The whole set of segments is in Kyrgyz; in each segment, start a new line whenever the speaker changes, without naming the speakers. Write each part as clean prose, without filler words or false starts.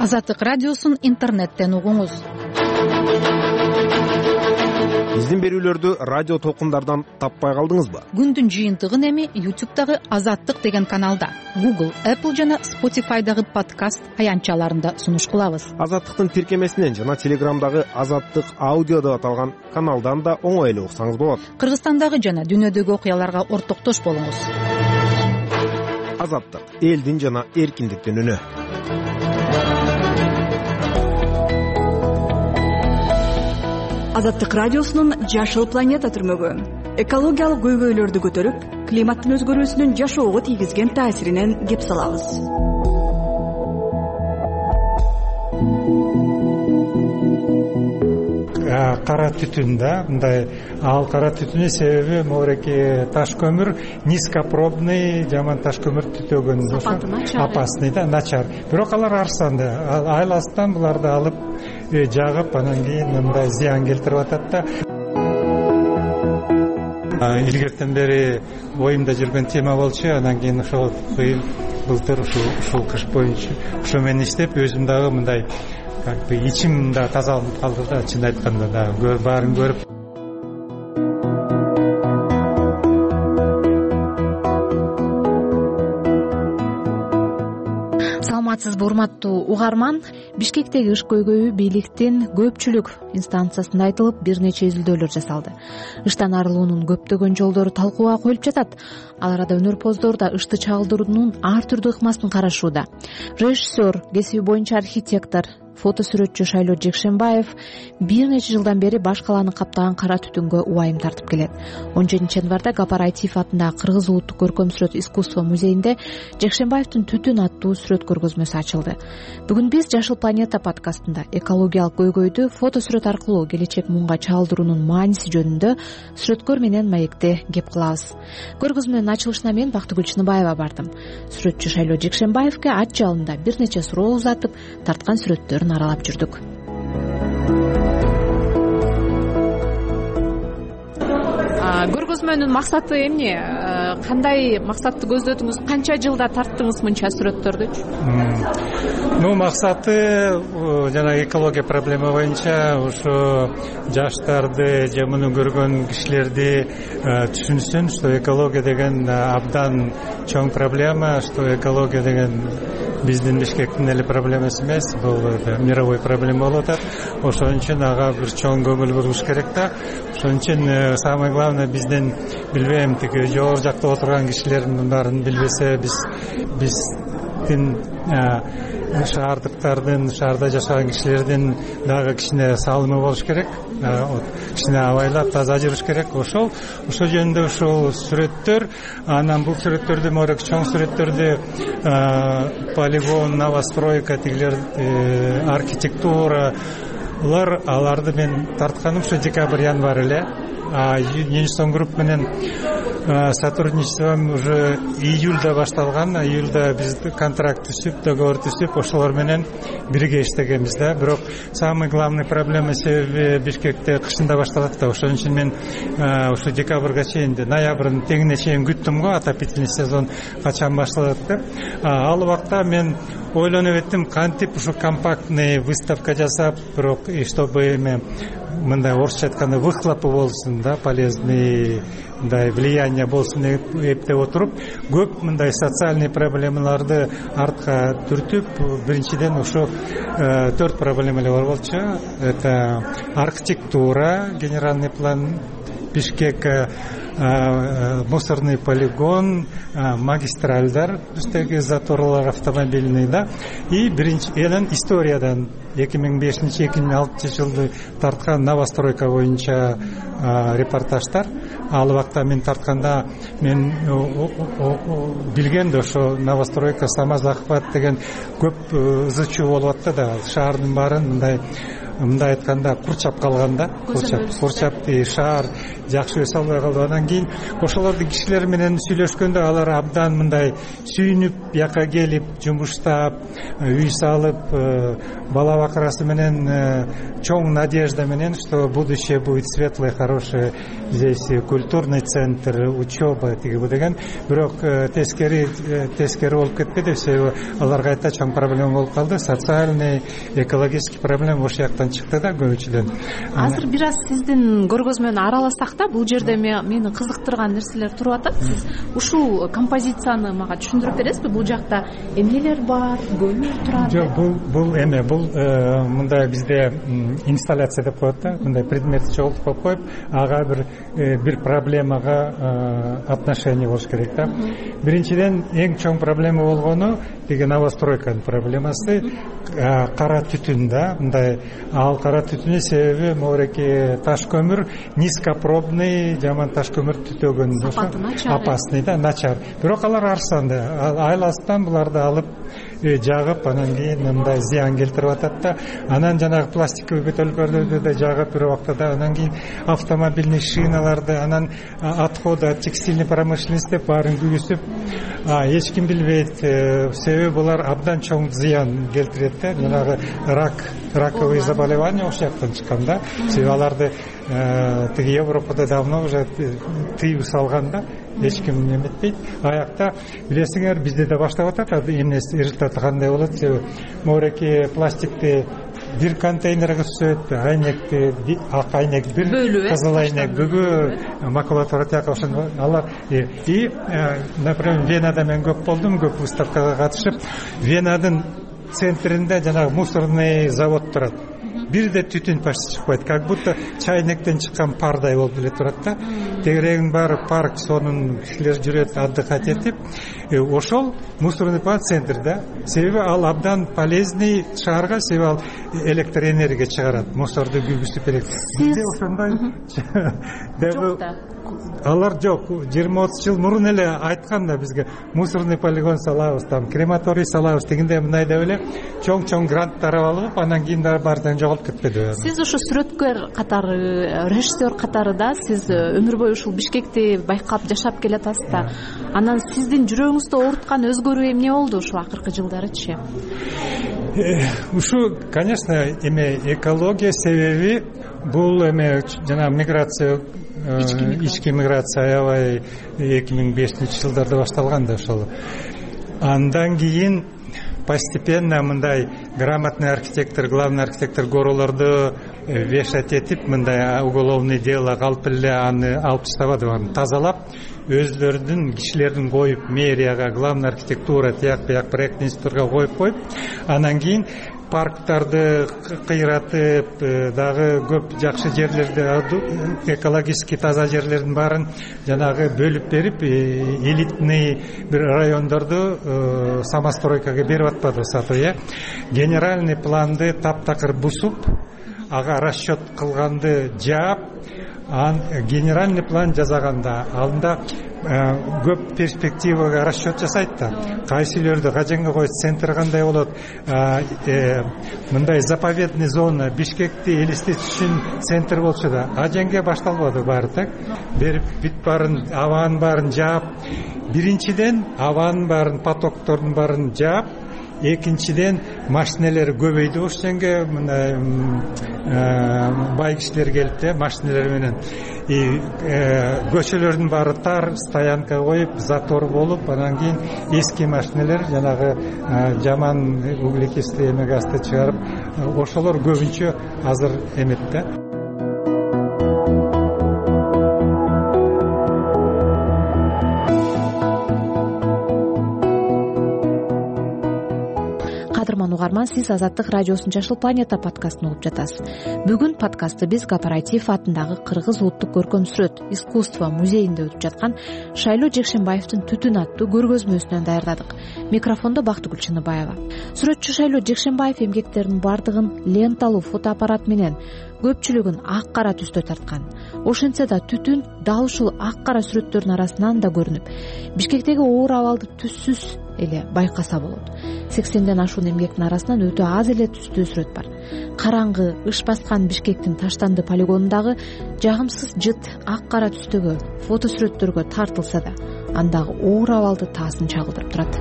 Азаттык радиосун интернеттен угуңуз.
Биздин берүүлөрдү радио толкундардан таппай калдыңызбы?
Күндүн жыйынтыгын эми YouTube'дагы Азаттык деген каналда, Google, Apple жана Spotify'дагы подкаст аянтчаларында сунуш кылабыз.
Азаттыктын тиркемесинен жана Телеграмдагы Азаттык аудио деп аталган каналдан да оңой эле уксаңыз болот.
Кыргызстандагы жана дүйнөдөгү окуяларга ортоктош болуңуз.
Азаттык — элдин жана эркиндиктин үнү.
Азаттык радиосунун Жашыл планета түрмөгү экологиялык көйгөйлөрдү көтөрүп, климаттын өзгөрүүсүнүн жашоого тийгизген таасиринен кеп салабыз.
Кара түтүн мындай, ал кара түтүнүн себеби могуреки таш көмүр, низкопробный жаман таш көмүр түтөгөн опасный начар. Бирок алар арзанды. Айласынан буларды алып жагып, анан кийин мындай зыян келтирип атат да. Илгертен бери оюмда жүргөн тема болчу, анан кийин ошол былтыр ушул кыш боюнча ошо менен иштеп, өзүм дагы мындай ичим да тазаланып калды да, чын айтканда да баарын көрүп.
Саламатсызбы, урматтуу угарман. Бишкектеги ыш көйгөйү бийликтин көпчүлүк инстанциясында айтылып, бир нече изилдөөлөр жасалды. Ыштан арылуунун көптөгөн жолдору талкууга коюлуп жатат. Ал арада өнөрпоздор да ышты чагылдыруунун ар түрдүү ыкмасын карашууда. Режиссер, кесиби боюнча архитектор, фото сүрөтчү Шайлоо Жекшенбаев бир нече жылдан бери баш калааны каптаган кара түтүнгө убайым тартып келет. 17 январда Гапар Айтиев атындагы Кыргыз улуттук көркөм сүрөт искусство музейинде Жекшенбаевдин «Түтүн» аттуу сүрөт көргөзмөсү ачылды. Бүгүн биз Жашыл планета подкастында экологиялык көйгөйдү фото сүрөт аркылуу келечек муңга чалдыруунун мааниси жөнүндө сүрөткөр менен маекте кеп кылабыз. Көргөзмөнүн ачылышына мен Бактыгүл Чыныбаева бардым. Сүрөтчү Шайлоо Жекшенбаевге ат жалында бир нече суроо узатып, тарткан сүрөттөрүн аралап жүрдүк. Көргөзмөнүн максаты эмне? Кандай максатты көздөдүңүз? Канча жылда тарттыңыз мынча сүрөттөрдү?
Максаты жана экология проблема боюнча ошо жаштарды же муну көргөн кишилерди түшүнсүн, что экология деген абдан чоң проблема, что экология деген биздин Бишкектин эле проблемасы эмес, бул мировой проблема болуп атат. Ошон үчүн ага бир чоң көңүл буруш керек да. Ошон үчүн самое главное биздин билбейм, тиги жогору жакта отурган кишилердин баарын билбесе, биздин шаардыктардын, шаарда жашаган кишилердин дагы кичине салымы болуш керек. Кичине абайлап таза жүрүш керек. Ошол жөнүндө ушул сүрөттөр, анан бул сүрөттөрдү морек чоң сүрөттөрдү полигон, новостройка, тигилер архитектура, аларды мен тартканым ушу декабрь-январь эле. Енистон групп менен сотрудничеством уже июльда башталган. Июльда биз контракт түзүп, договор түзүп, ошолор менен бирге иштегенбиз да. Бирок самый главный проблема себеби Бишкекте кышында башталат да. Ошон үчүн мен ушу декабрга чейин, ноябрдын тегине чейин күттүм го, отопительный сезон качан башталат деп. Ал убакта мен ойлонуп эттим, кантип ушу компактный выставка жасап, бирок чтобы мындай орусча айтканда выхлопы болсун да, полезный мындай влияние болсун деп эптеп отуруп, көп мындай социальный проблемаларды артка түртүп, биринчиден ушу 4 проблема эле бар болчу. Это архитектура, генеральный план Бишкек, мусорный полигон, магистральдар, үстеги заторлар автомобильный да. И биринчиден историядан 2005-2006 жылды тарткан новостройка боюнча репортаждар. Ал убакта мен тартканда мен билген да ошо новостройка, самозахват деген көп ызы чуу болуп атты да. Шаардын баарын мындай мындай айтканда курчап калган да, курчап шаар жакшы өсө албай калды. Анан кийин ошолорду кишилер менен сүйлөшкөндө алар абдан мындай сүйүнүп, бияка келип, жумуштап, үй салып, бала бакырасы менен чоң надежда менен, что будущее будет светлое, хорошее, здесь культурный центр, учеба деген. Бирок тескери болуп кетпеди, себеби аларга айта чоң проблема болуп калды. Социальный, экологический проблема ошол жактан чыкты да көбүнчөдөн.
Азыр бир аз сиздин көргөз менен араласак да, бул жерде мени кызыктырган нерселер туруп атат. Сиз ушул композицияны мага түшүндүрүп бересизби? Бул жакта эмнелер бар, көмүр турат?
Жок, бул мындай бизде инсталляция деп коет да, мындай предмет чогултуп коюп, ага бир проблемага отношение болуш керек да. Биринчиден эң чоң проблема болгону деген новостройканын проблемасы кара түтүн да. Мындай ал кара түтүнү себеби моореки таш көмүр, низкопробный, жаман таш көмүр түтөгөн опасный да, начар. Бирок алар арзанды. Айластан буларды алып жагып, анан кийин мындай зыян келтирип атат да. Анан жанагы пластиковый бөтөлкөлөрдү да жагып бир убакта, анан кийин автомобильный шиналарды, анан отходы от текстильной промышленности деп баарын күйүсүп, эч ким билбейт. Себеби булар абдан чоң зыян келтирет да. Жанагы раковые заболевания ошол жактан чыккан да. Себеби аларды тиги Европада давно уже тыюу салган да. Эч ким неметпейт. Аякта билесиңер, бизде да баштап атат. Эмнеси результаты кандай болот? Себеби моореки пластикти бир контейнерге түшөт, айнекти ак айнек бир, кызыл айнек бүгү, макулатура тияка ошондо алар. И, например, Венада мен көп болдум, көп выставкага катышып, Венадын центринде жанагы мусорный завод турат. Бирде түтүн почти чыкпайт, как будто чайнектен чыккан пардай болуп эле турат да. Тегерегин баары парк, сонун кишилер жүрөт, отдыхать этип. Ошол мусорный центр да. Себеби ал абдан полезный шаарга, себеби ал электр энергия чыгарат, мусорду күйгүзүп элек. Бизде ошондой алар жок. 20-30 жыл мурун эле айткан да бизге мусорный полигон салабыз, там крематорий салабыз дегенде мындай деп эле чоң гранттар алып, анан кийин баардан жоголуп кетпеди.
Сиз ушу сүрөткөр катары, режиссер катары да сиз өмүр бою ушул Бишкекти байкап жашап келатасыз да. Анан сиздин жүрөгүңүздү ооруткан өзгөрүү эмне болду ушул акыркы жылдарычы?
Ушу, конечно, экология себеби бул жана миграция, ички миграция аябай 2005-жылдарда башталган да ошол. Андан кийин постепенно мындай грамотный архитектор, главный архитектор горолорду вешать этип, мындай уголовный дело калп эле аны алып таштабады, аны тазалап, өзлөрүнүн кишилерин коюп, мэрияга, главный архитектура, тияк проектный институтка коюп, анан кийин парктарды кыйратып, дагы көп жакшы жерлерди, экологически таза жерлердин баарын жанагы бөлүп берип, элитный бир райондорду самостройкага берип атпады сатуу, генеральный планды таптакыр бусуп, ага расчет кылганды жаап, генеральный план жасаганда алында көп перспективага расчет жасайт да. Кайсы үйлөрдү кажанга коет, центр кандай болот, мындай заповедный зона, Бишкекти элестетиш үчүн центр болчу да. Ажанга башталбады баары так. Берип бүт баарын, абанын баарын жаап, биринчиден абанын баарын, потоктордун баарын жаап, экинчиден машинелер көбөйдү. Ошенге мындай бай кишилер келип, машинелер менен көчөлөрдүн баары тар, стоянка коюп, затор болуп, анан кийин эски машинелер жанагы жаман углекислый газды чыгарып, ошолор көбүнчө азыр эмет да.
Угарман, сиз Азаттык радиосунун Жашыл планета подкастын угуп жатасыз. Бүгүн подкастты биз Кооператив атындагы Кыргыз улуттук көркөм сүрөт искусство музейинде өтүп жаткан Шайлоо Жекшенбаевдин Түтүн аттуу көргөзмөсүнөн даярдадык. Микрофондо Бактыгүл Чыныбаева. Сүрөтчү Шайлоо Жекшенбаев эмгектеринин бардыгын ленталуу фотоаппарат менен, көпчүлүгүн ак кара түстө тарткан. Ошентсе да түтүн дал ушул ак кара сүрөттөрдүн арасынан да көрүнүп, Бишкектеги оор абалды түссүз эле байкаса болот. 80ден ашуун эмгектин арасынан өтө аз эле түстүү сүрөт бар. Караңгы, ыш баскан Бишкектин Таштанды полигонундагы жагымсыз жыт ак кара түстөгү фото сүрөттөргө тартылса да, андагы оор абалды таасын чагылдырып турат.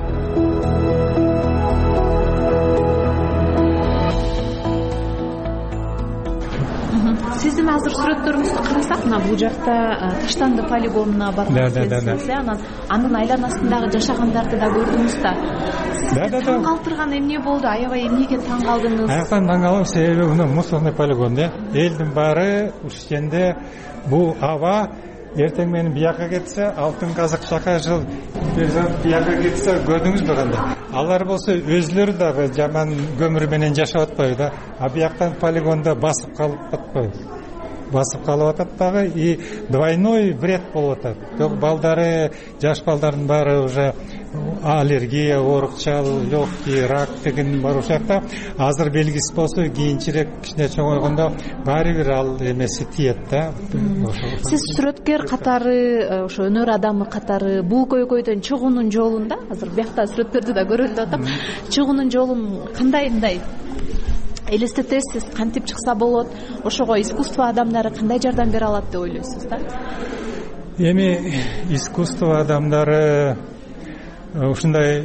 Сиздин азыр сүрөттөрүңүздү карасак, мына бул жакта Таштанды полигонуна баргансыз, анын айланасындагы жашагандарды да көрдүңүз да. Таң калтырган эмне болду? Аябай эмнеге таң калдыңыз?
Аяктан таң калдым, себеби мына мусорный полигон, элдин баары ушкенде бул аба эртең менен бияка кетсе, алтын казык чака жыл бияка кетсе, көрдүңүзбү кандай? Алар болсо өзүлөрү дагы жаман көмүр менен жашап атпайбы да, а бияктан полигонда басып калып атпайбы? Басып калып атат дагы, и двойной вред болуп атат. Балдары, жаш балдардын баары уже аллергия, оорукчал, легкий, рак деген бар ушакта. Азыр белгисиз болсо, кийинчерээк кичине чоңойгондо баары бир ал эмеси тиет да.
Сиз сүрөткер катары, ошо өнөр адамы катары бул көйгөйдөн чыгуунун жолунда, азыр биякта сүрөттөрдү да көрөлүп атам, чыгуунун жолун кандай элестетесиз, кантип чыкса болот, ошого искусство адамдары кандай жардам бере алат деп ойлойсуз да?
Эми искусство адамдары ушундай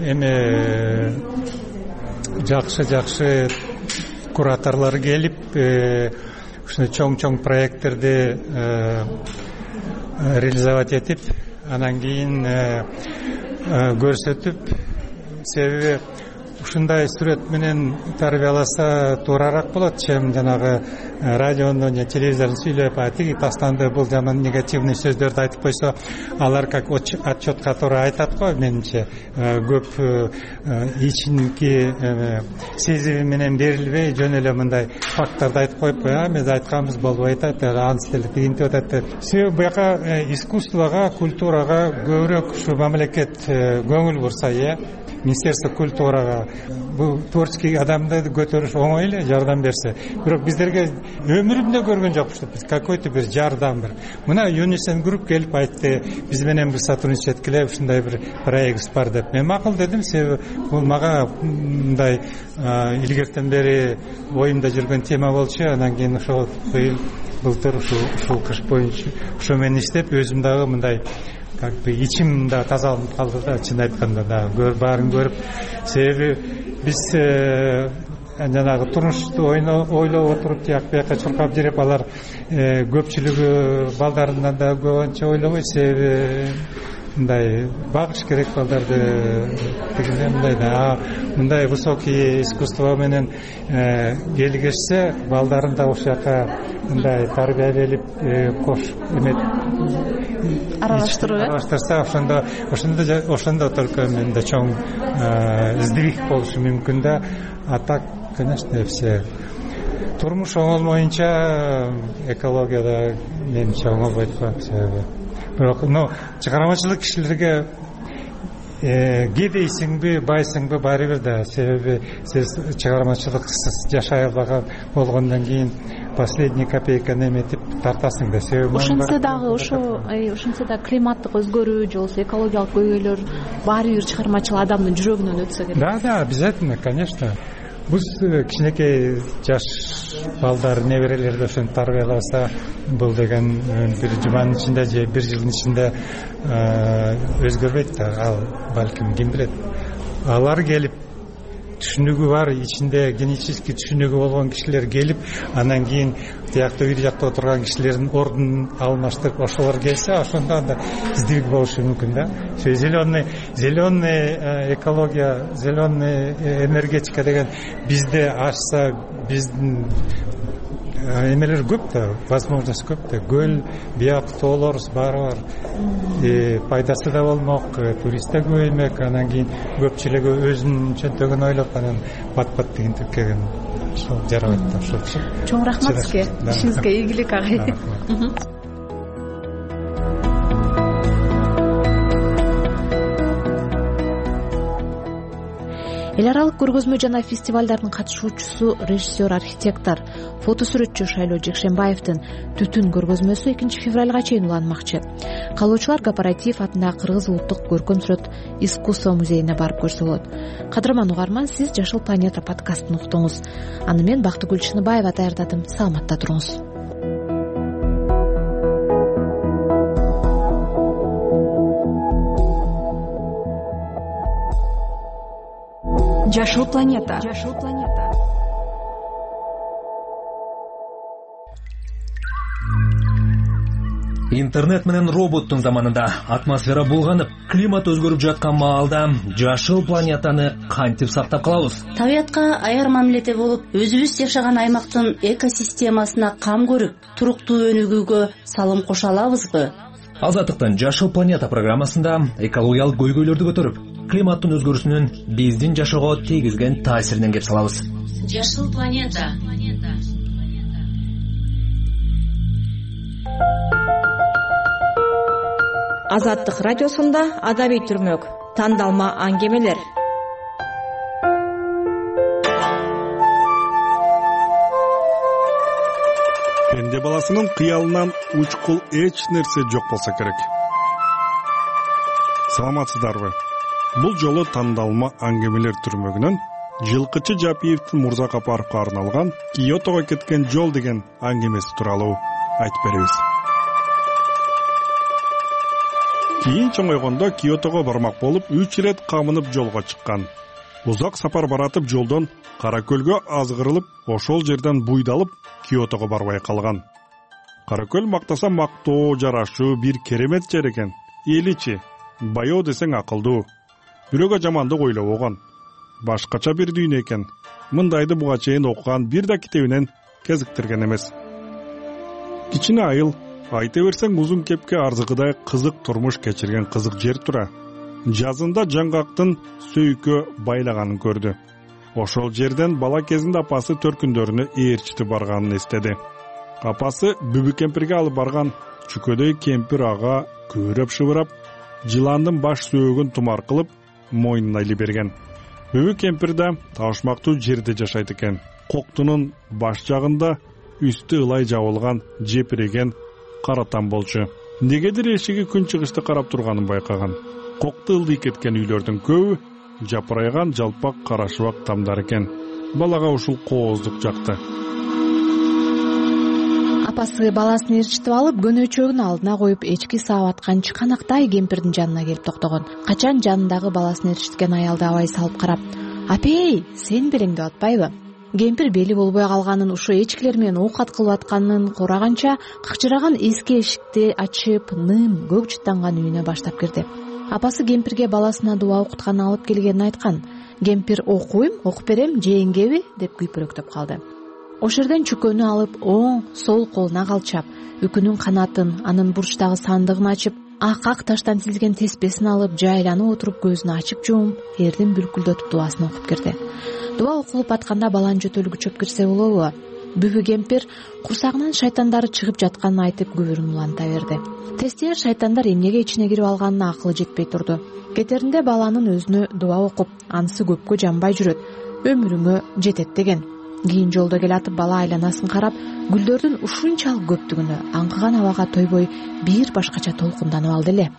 жакшы кураторлор келип, ушундай чоң проекттерди реализовать этип, анан кийин көрсөтүп, себеби ушундай сүрөт менен тарбияласа туурараак болот, чем жанагы радионун же телевизордун сүйлөп, тиги Таштанды бул жаман негативный сөздөрдү айтып койсо, алар как отчет который айтат го, менимче көп ичинки сезими менен берилбей, жөн эле мындай факттарды айтып коюп, эмес айтканбыз болбой атат, анысы деле тигинтип атат. Себеби буяка искусствого, культурага көбүрөөк ушу мамлекет көңүл бурса, Министерство культурага бул творческий адамды көтөрүш оңой эле, жардам берсе. Бирок биздерге өмүрүмдө көргөн жокпуз биз какой-то бир жардам бир. Мына UNICEF групп келип айтты, биз менен бир сотрудничать эткиле, ушундай бир проект бар деп. Мен макул дедим, себеби бул мага мындай илгертен бери оюмда жүргөн тема болчу, анан кийин ошол былтыр ушул кыш боюнча ошо менен иштеп, өзүм дагы мындай как бы ичим да тазаланып калды да, чын айтканда да, баарын көрүп. Себеби биз жанагы турмушту ойлоп отуруп, тияк-бияка чуркап жүрүп, алар көпчүлүгү балдарынан да көп анча ойлобойт, себеби мындай багыш керек балдарды, мындай да, мындай высокий искусство менен келгешсе, балдарын да ошол жака мындай тарбиялеп кош аралаштырса, ошондо только менде чоң сдвиг болушу мүмкүн да. А так, конечно, все турмуш оңолмоюнча экологияда менимче оңолбойт го, себеби бирок чыгармачылык кишилерге кедейсиңби, байсыңбы баары бир да, себеби сиз чыгармачылыксыз жашай албаган болгондон кийин последний копейканы эметип тартасың да, себеби
ошентсе дагы ошентсе да климаттык өзгөрүү же болбосо экологиялык көйгөйлөр баары бир чыгармачыл адамдын жүрөгүнөн өтсө керек.
Да, обязательно, конечно. Бул кичинекей жаш балдар, неберелерди ошентип тарбияласа, бул деген бир жуманын ичинде же бир жылдын ичинде өзгөрбөйт да, ал балким ким билет. Алар келип, түшүнүгү бар, ичинде генетический түшүнүгү болгон кишилер келип, анан кийин тиякта бир жакта отурган кишилердин ордун алмаштырып, ошолор келсе, ошондо анда сдвиг болушу мүмкүн да. Зеленый экология, зеленый энергетика деген бизде ашса, биздин эмелер көп да, возможность көп да, көл, бияк, тоолор баары бар. Пайдасы да болмок, турист да көбөймөк, анан кийин көпчүлүгү өзүнүн чөнтөгүн ойлоп, анан бат-бат деген тиркеген ошол жарабайт да, ошол.
Чоң рахмат сизге, ишиңизге ийгилик агай. эл аралык көргөзмө жана фестивалдардын катышуучусу режиссер, архитектор, фотосүрөтчү Шайлоо Жекшенбаевдин Түтүн көргөзмөсү 2 февралга чейин уланмакчы. Каалоочулар Кооператив атындагы Кыргыз улуттук көркөм сүрөт искусство музейине барып көрсө болот. Кадырман угарман, сиз Жашыл планета подкастын уктуңуз. Аны мен Бактыгүл Чыныбаева даярдадым. Саламатта туруңуз.
Жашыл планета.
Интернет менен роботтун заманында атмосфера булганып, климат өзгөрүп жаткан маалда жашыл планетаны кантип сактап калабыз?
Табиятка аяр мамиледе болуп, өзүбүз жашаган аймактын экосистемасына кам көрүп, туруктуу өнүгүүгө салым кошо алабызбы?
Азаттыктын Жашыл планета программасында экологиялык көйгөйлөрдү көтөрүп, климаттын өзгөрүүсүнүн биздин жашоого тийгизген таасиринен кеп салабыз.
Жашыл планета.
Азаттык радиосунда адабий түрмөк, тандалма аңгемелер.
Пенде баласынын кыялынан учкул эч нерсе жок болсо керек. Саламатсыздарбы? Бул жолу тандалма аңгемелер түрмөгүнөн Жылкычы Жапиевдин Мурза Капаровго арналган Киотого кеткен жол деген аңгемеси тууралуу айтып беребиз. Кийин чоңойгондо Киотого бармак болуп 3 ирет камынып жолго чыккан. Узак сапар баратып жолдон Каракөлгө азгырылып, ошол жерден буйдалып Киотого барбай калган. Каракөл мактаса мактоо жарашуу бир керемет жер экен. Эличи, баяу десең акылдуу. Бирөөгө жамандык ойлобогон. Башкача бир дүйнө экен. Мындайды буга чейин окуган бир да китебинен кезиктирген эмес. Кичине айыл, айта берсең узун кепке арзыгыдай кызык турмуш кечирген кызык жер тура. Жазында жаңгактын сөйкө байлаганын көрдү. Ошол жерден бала кезинде апасы төркүндөрүнө ээрчитип барганын эстеди. Апасы Бүбү кемпирге алып барган чүкөдөй кемпир ага көөрөп шыбырап, жыландын баш сөөгүн тумар кылып мойнуна иле берген. Бүбү кемпир да таашмактуу жерде жашайт экен. Коктунун баш жагында үстү ылай жабылган жепиреген кара там болчу. Негедир эшиги күн чыгышты карап турганын байкаган. Кокту ылдый кеткен үйлөрдүн көбү жапырайган жалпак карашыбак тамдар экен. Балага ушул кооздук жакты.
Апасы баласын ээрчитип алып, көнөчөгүн алдына коюп, эчки саап аткан чыканактай кемпирдин жанына келип токтогон. Качан жанындагы баласын ээрчиткен аялды абай салып карап: "Апей, сен белең деп атпайбы?" Кемпир бели болбой калганын, ушу эчкилер менен оокат кылып атканын кураганча какчыраган эски эшикти ачып, ным көк жыттанган үйүнө баштап кирди. Апасы кемпирге баласына дуба окутканы алып келгенин айткан. Кемпир: "Окуйм, окуп берем, жээңгеби?" деп күйпөлөктөп калды. Ошол жерден чүкөнү алып, оң, сол колуна калчап, үкүнүн канатын, анын бурчтагы сандыгын ачып, ак таштан тизилген теспесин алып, жайланып отуруп көзүн ачып жумуп, эрдин бүлкүлдөтүп дубасын окуп кирди. Дуба окулуп атканда баланын жөтөлүгү чөп кирсе болобу? Бүбү кемпир курсагынан шайтандары чыгып жатканын айтып күбүрүн уланта берди. Тестер шайтандар эмнеге ичине кирип алганына акылы жетпей турду. Кетеринде баланын өзүнө дуба окуп, анысы көпкө жанбай жүрөт, өмүрүңө жетет деген. Кийин жолдо келатып бала айланасын карап, гүлдөрдүн ушунчалык көптүгүнө, аңкыган абага тойбой бир башкача толкунданып алды эле.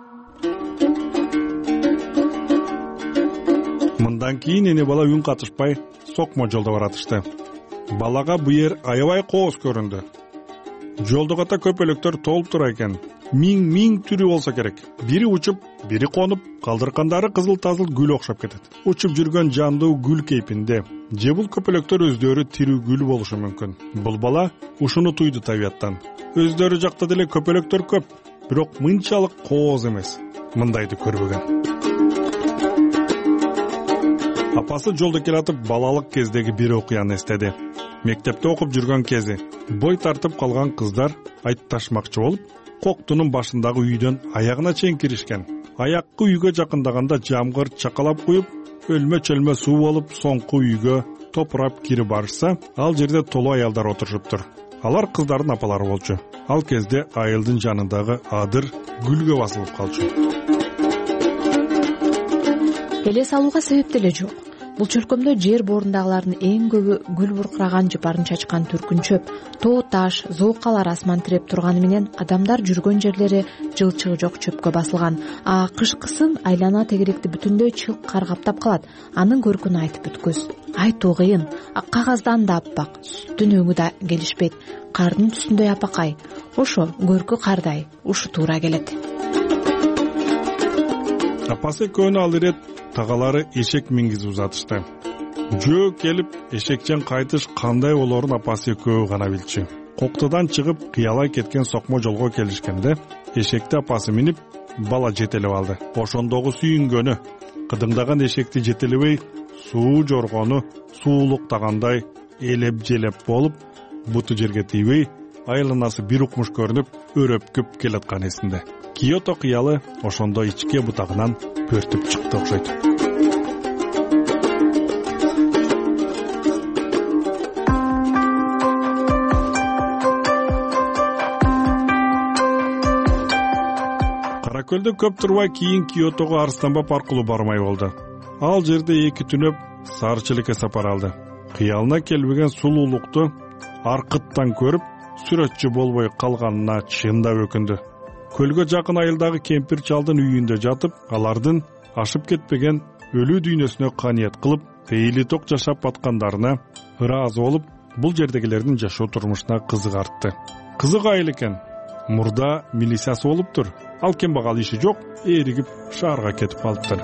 Мындан кийин эне бала үн катышпай сокмо жолдо баратышты. Балага бу ер аябай кооз көрүндү. Жолдо ката көпөлөктөр толуп тура экен. Миң түрү болсо керек. Бири учуп, бири конуп, калдыркандары кызыл-тазыл гүл окшоп кетет. Учуп жүргөн жандуу гүл кейпинде. Же бул көпөлөктөр өздөрү тирүү гүл болушу мүмкүн. Бул бала ушуну туйду табияттан. Өздөрү жакта деле көпөлөктөр көп, бирок мынчалык кооз эмес. Мындайды көрбөгөн. Апасы жолдо келатып балалык кездеги бир окуяны эстеди. Мектепте окуп жүргөн кези бой тартып калган кыздар айтташмакчы болуп, коктунун башындагы үйдөн аягына чейин киришкен. Аяккы үйгө жакындаганда жамгыр чакалап куюп, өлмө-чөлмө суу болуп, соңку үйгө топурап кирип барышса, ал жерде толо аялдар отурушуптур. Алар кыздардын апалары болчу. Ал кезде айылдын жанындагы адыр гүлгө басылып калчу.
Эле салууга себеп деле жок. Бул чөлкөмдө жер боорундагылардын эң көбү гүл буркураган жыпарын чачкан түркүн чөп, тоо таш, зоокалар асман тиреп турганы менен адамдар жүргөн жерлери жылчыгы жок чөпкө басылган. А кышкысын айлана тегеректи бүтүндөй чылк кар каптап калат. Анын көркүн айтып бүткүс. Айтуу кыйын. Кагаздан да аппак, сүттүн өңү да келишпейт. Кардын түсүндөй апакай. Ошо көркү кардай, ушу туура келет.
Апасы көөнү ал ирет тагалары эшек мингизип узатышты. Жөө келип эшекчен кайтыш кандай болорун апасы экөө гана билчү. Коктодан чыгып кыялай кеткен сокмо жолго келишкенде эшекти апасы минип бала жетелеп алды. Ошондогу сүйүнгөнү кыдыңдаган эшекти жетелебей суу жоргону суулуктагандай элеп желеп болуп буту жерге тийбей айланасы бир укмуш көрүнүп өрөпкүп келаткан эсинде. Киото кыялы ошондо ичке бутагынан бөртүп чыкты окшойт. Каракөлдө көп турбай кийин Киотого Арыстанбап аркылуу бармай болду. Ал жерде 2 түнөп сары челекке сапар алды. Кыялына келбеген сулуулукту аркыттан көрүп, сүрөтчү болбой калганына чындап өкүндү. Көлгө жакын айылдагы кемпир чалдын үйүндө жатып, алардын ашып кетпеген өлүү дүйнөсүнө каният кылып, пейили ток жашап аткандарына ыраазы болуп, бул жердегилердин жашоо турмушуна кызыгартты. Кызык айыл экен. Мурда милициясы болуптур. Ал кембагал иши жок, эригип шаарга кетип калыптыр.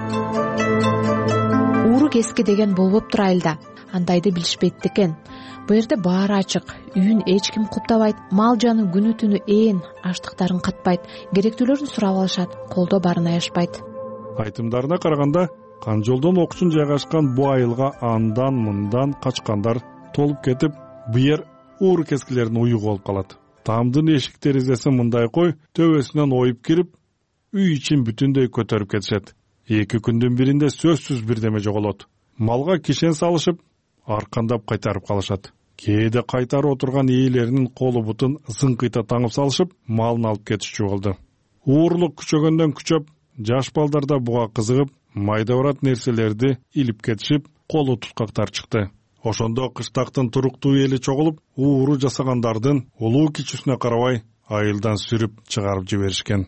Ууру кески деген болбоптур айылда. Андайды билишпейт экен. Бу жерде баары ачык, үйүн эч ким куптабайт, мал жаны күнү түнү ээн, аштыктарын катпайт, керектүүлөрүн сурап алышат, колдо барын аябышпайт.
Айтымдарына караганда, Канжолдон окчун жайгашкан бу айылга андан-мындан качкандар толуп кетип, быер ууру кескилердин уюгу болуп калат. Тамдын эшик терезесин мындай кой, төбөсүнөн оюп кирип, үй ичин бүтүндөй көтөрүп кетишет. 2 күндүн биринде сөзсүз бирдеме жоголот. Малга кишен салышып, аркандап кайтарып калышат. Кээде кайтарып отурган ээлеринин колу бутун зыңкыйта таңып салышып, малын алып кетишчү болду. Уурлук күчөгөндөн күчөп, жаш балдар да буга кызыгып, майда барат нерселерди илип кетишип, колу туткактар чыкты. Ошондо кыштактын туруктуу эли чогулуп, ууру жасагандардын улуу кичүүсүнө карабай айылдан сүрүп чыгарып жиберишкен.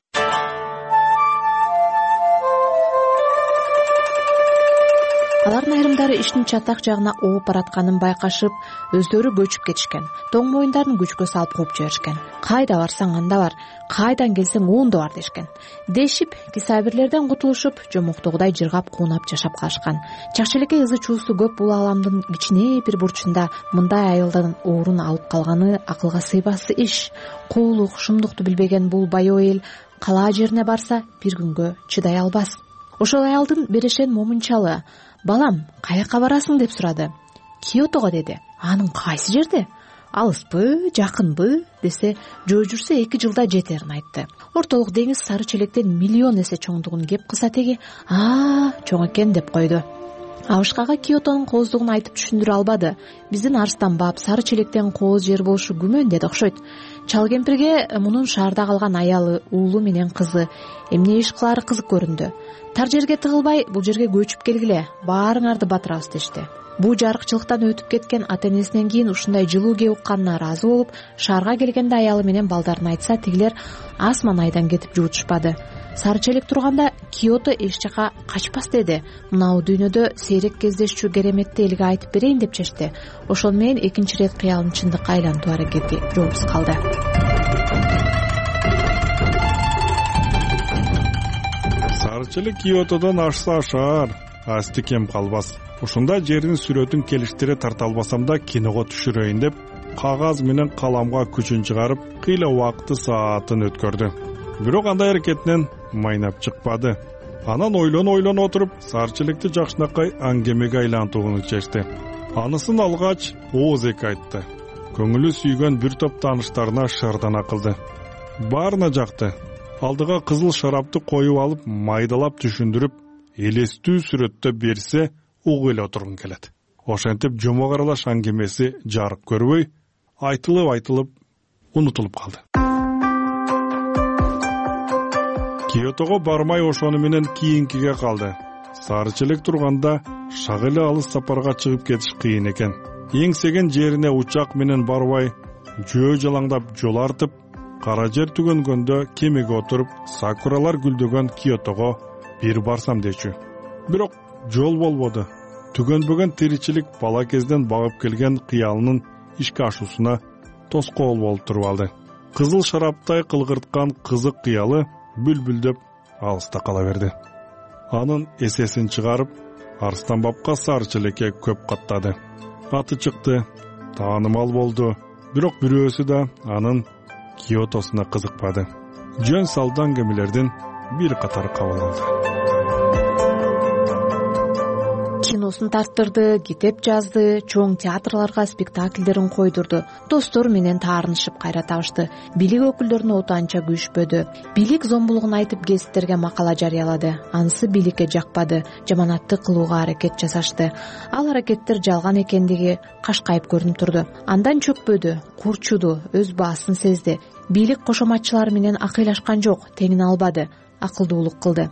Алардын айрымдары иштин чатак жагына ооп баратканын байкашып, өздөрү көчүп кетишкен. Тоң моюндарын күчкө салып кууп жиберишкен. Кайда барсаң анда бар, кайдан келсең оонда бар дешкен. Дешип, кисабирлерден кутулушуп, жомоктогудай жыргап куунап жашап калышкан. Чакчелекке ызы чуусу көп бул ааламдын кичине бир бурчунда мындай айылдан оорун алып калганы акылга сыйбасы иш. Куулук, шумдукту билбеген бул баяу эл калаа жерине барса, бир күнгө чыдай албас. Ошол аялдын берешен момунчалы: "Балам, каяка барасың?" деп сурады. "Киотого" деди. "Анын кайсы жерде? Алыспы, жакынбы?" десе, жөө жүрсө 2 жылда жетерин айтты. Ортолук деңиз сары челектен миллион эсе чоңдугун кеп кыса теги чоң экен деп койду. Абышкага Киотонун кооздугун айтып түшүндүрө албады. Биздин Арыстанбап сары челектен кооз жер болушу күмөн деди окшойт. Чал кемпирге мунун шаарда калган аялы, уулу менен кызы эмне иш кылаары кызык көрүндү. Тар жерге тыгылбай, бул жерге көчүп келгиле, баарыңарды батырабыз дешти. Буу жарыкчылыктан өтүп кеткен ата-энесинен кийин ушундай жылуу кээ укканына ыраазы болуп, шаарга келгенде аялы менен балдарын айтса, тигилер асман айдан кетип жуутушпады. Сары челек турганда Киото эч жака качпас деди. Мынау дүйнөдө сейрек кездешчү кереметти элге айтып берейин деп чечти. Ошол менен экинчи ирет кыялын чындыкка айлантуу аракети жоопсуз калды.
Сары челек Киотодон ашса ашаар, асты кем калбас. Ушунда жердин сүрөтүн келиштире тарта албасам да киного түшүрөйүн деп, кагаз менен каламга күчүн чыгарып, кыйла убакыты саатын өткөрдү. Бирок андай аракетинен майнап чыкпады. Анан ойлон отуруп, сары челекти жакшынакай аңгемеге айлантууну чечти. Анысын алгач, ооз эки айтты. Көңүлү сүйгөн бир топ тааныштарына шардана кылды. Баарына жакты. Алдыга кызыл шарапты коюп алып, майдалап түшүндүрүп, элестүү сүрөттө берсе, угуп эле отургун келет. Ошентип жомок аралаш аңгемеси жарык көрбөй, айтылып унутулуп калды. Киотого бармай ошону менен кийинкиге калды. Сарычелек турганда шак эле алыс сапарга чыгып кетиш кыйын экен. Эңсеген жерине учак менен барбай, жөө жалаңдап жол артып, кара жер түгөнгөндө кемеге отуруп, сакуралар гүлдөгөн Киотого бир барсам дечү. Бирок жол болбоду. Түгөнбөгөн тиричилик бала кезден багып келген кыялынын ишке ашуусуна тоскоол болуп туруп алды. Кызыл шараптай кылгырткан кызык кыялы бүлбүлдөп алыста кала берди. Анын эсесин чыгарып, Арстанбапка Сарычелекке көп каттады. Аты чыкты, таанымал болду. Бирок бирөөсү да анын Киотосуна кызыкпады. Жөн салды аңгемелердин бир катары кабыл алды.
Киносун тарттырды, китеп жазды, чоң театрларга спектакльдерин койдурду. Достор менен таарынышып кайра табышты. Бийлик өкүлдөрүнө оту анча күйүшпөдү. Бийлик зомбулугун айтып гезиттерге макала жарыялады. Анысы бийликке жакпады, жаманатты кылууга аракет жасашты. Ал аракеттер жалган экендиги кашкайып көрүнүп турду. Андан чөкпөдү, курчуду, өз баасын сезди. Бийлик кошоматчылар менен акыйлашкан жок, теңин албады, акылдуулук кылды.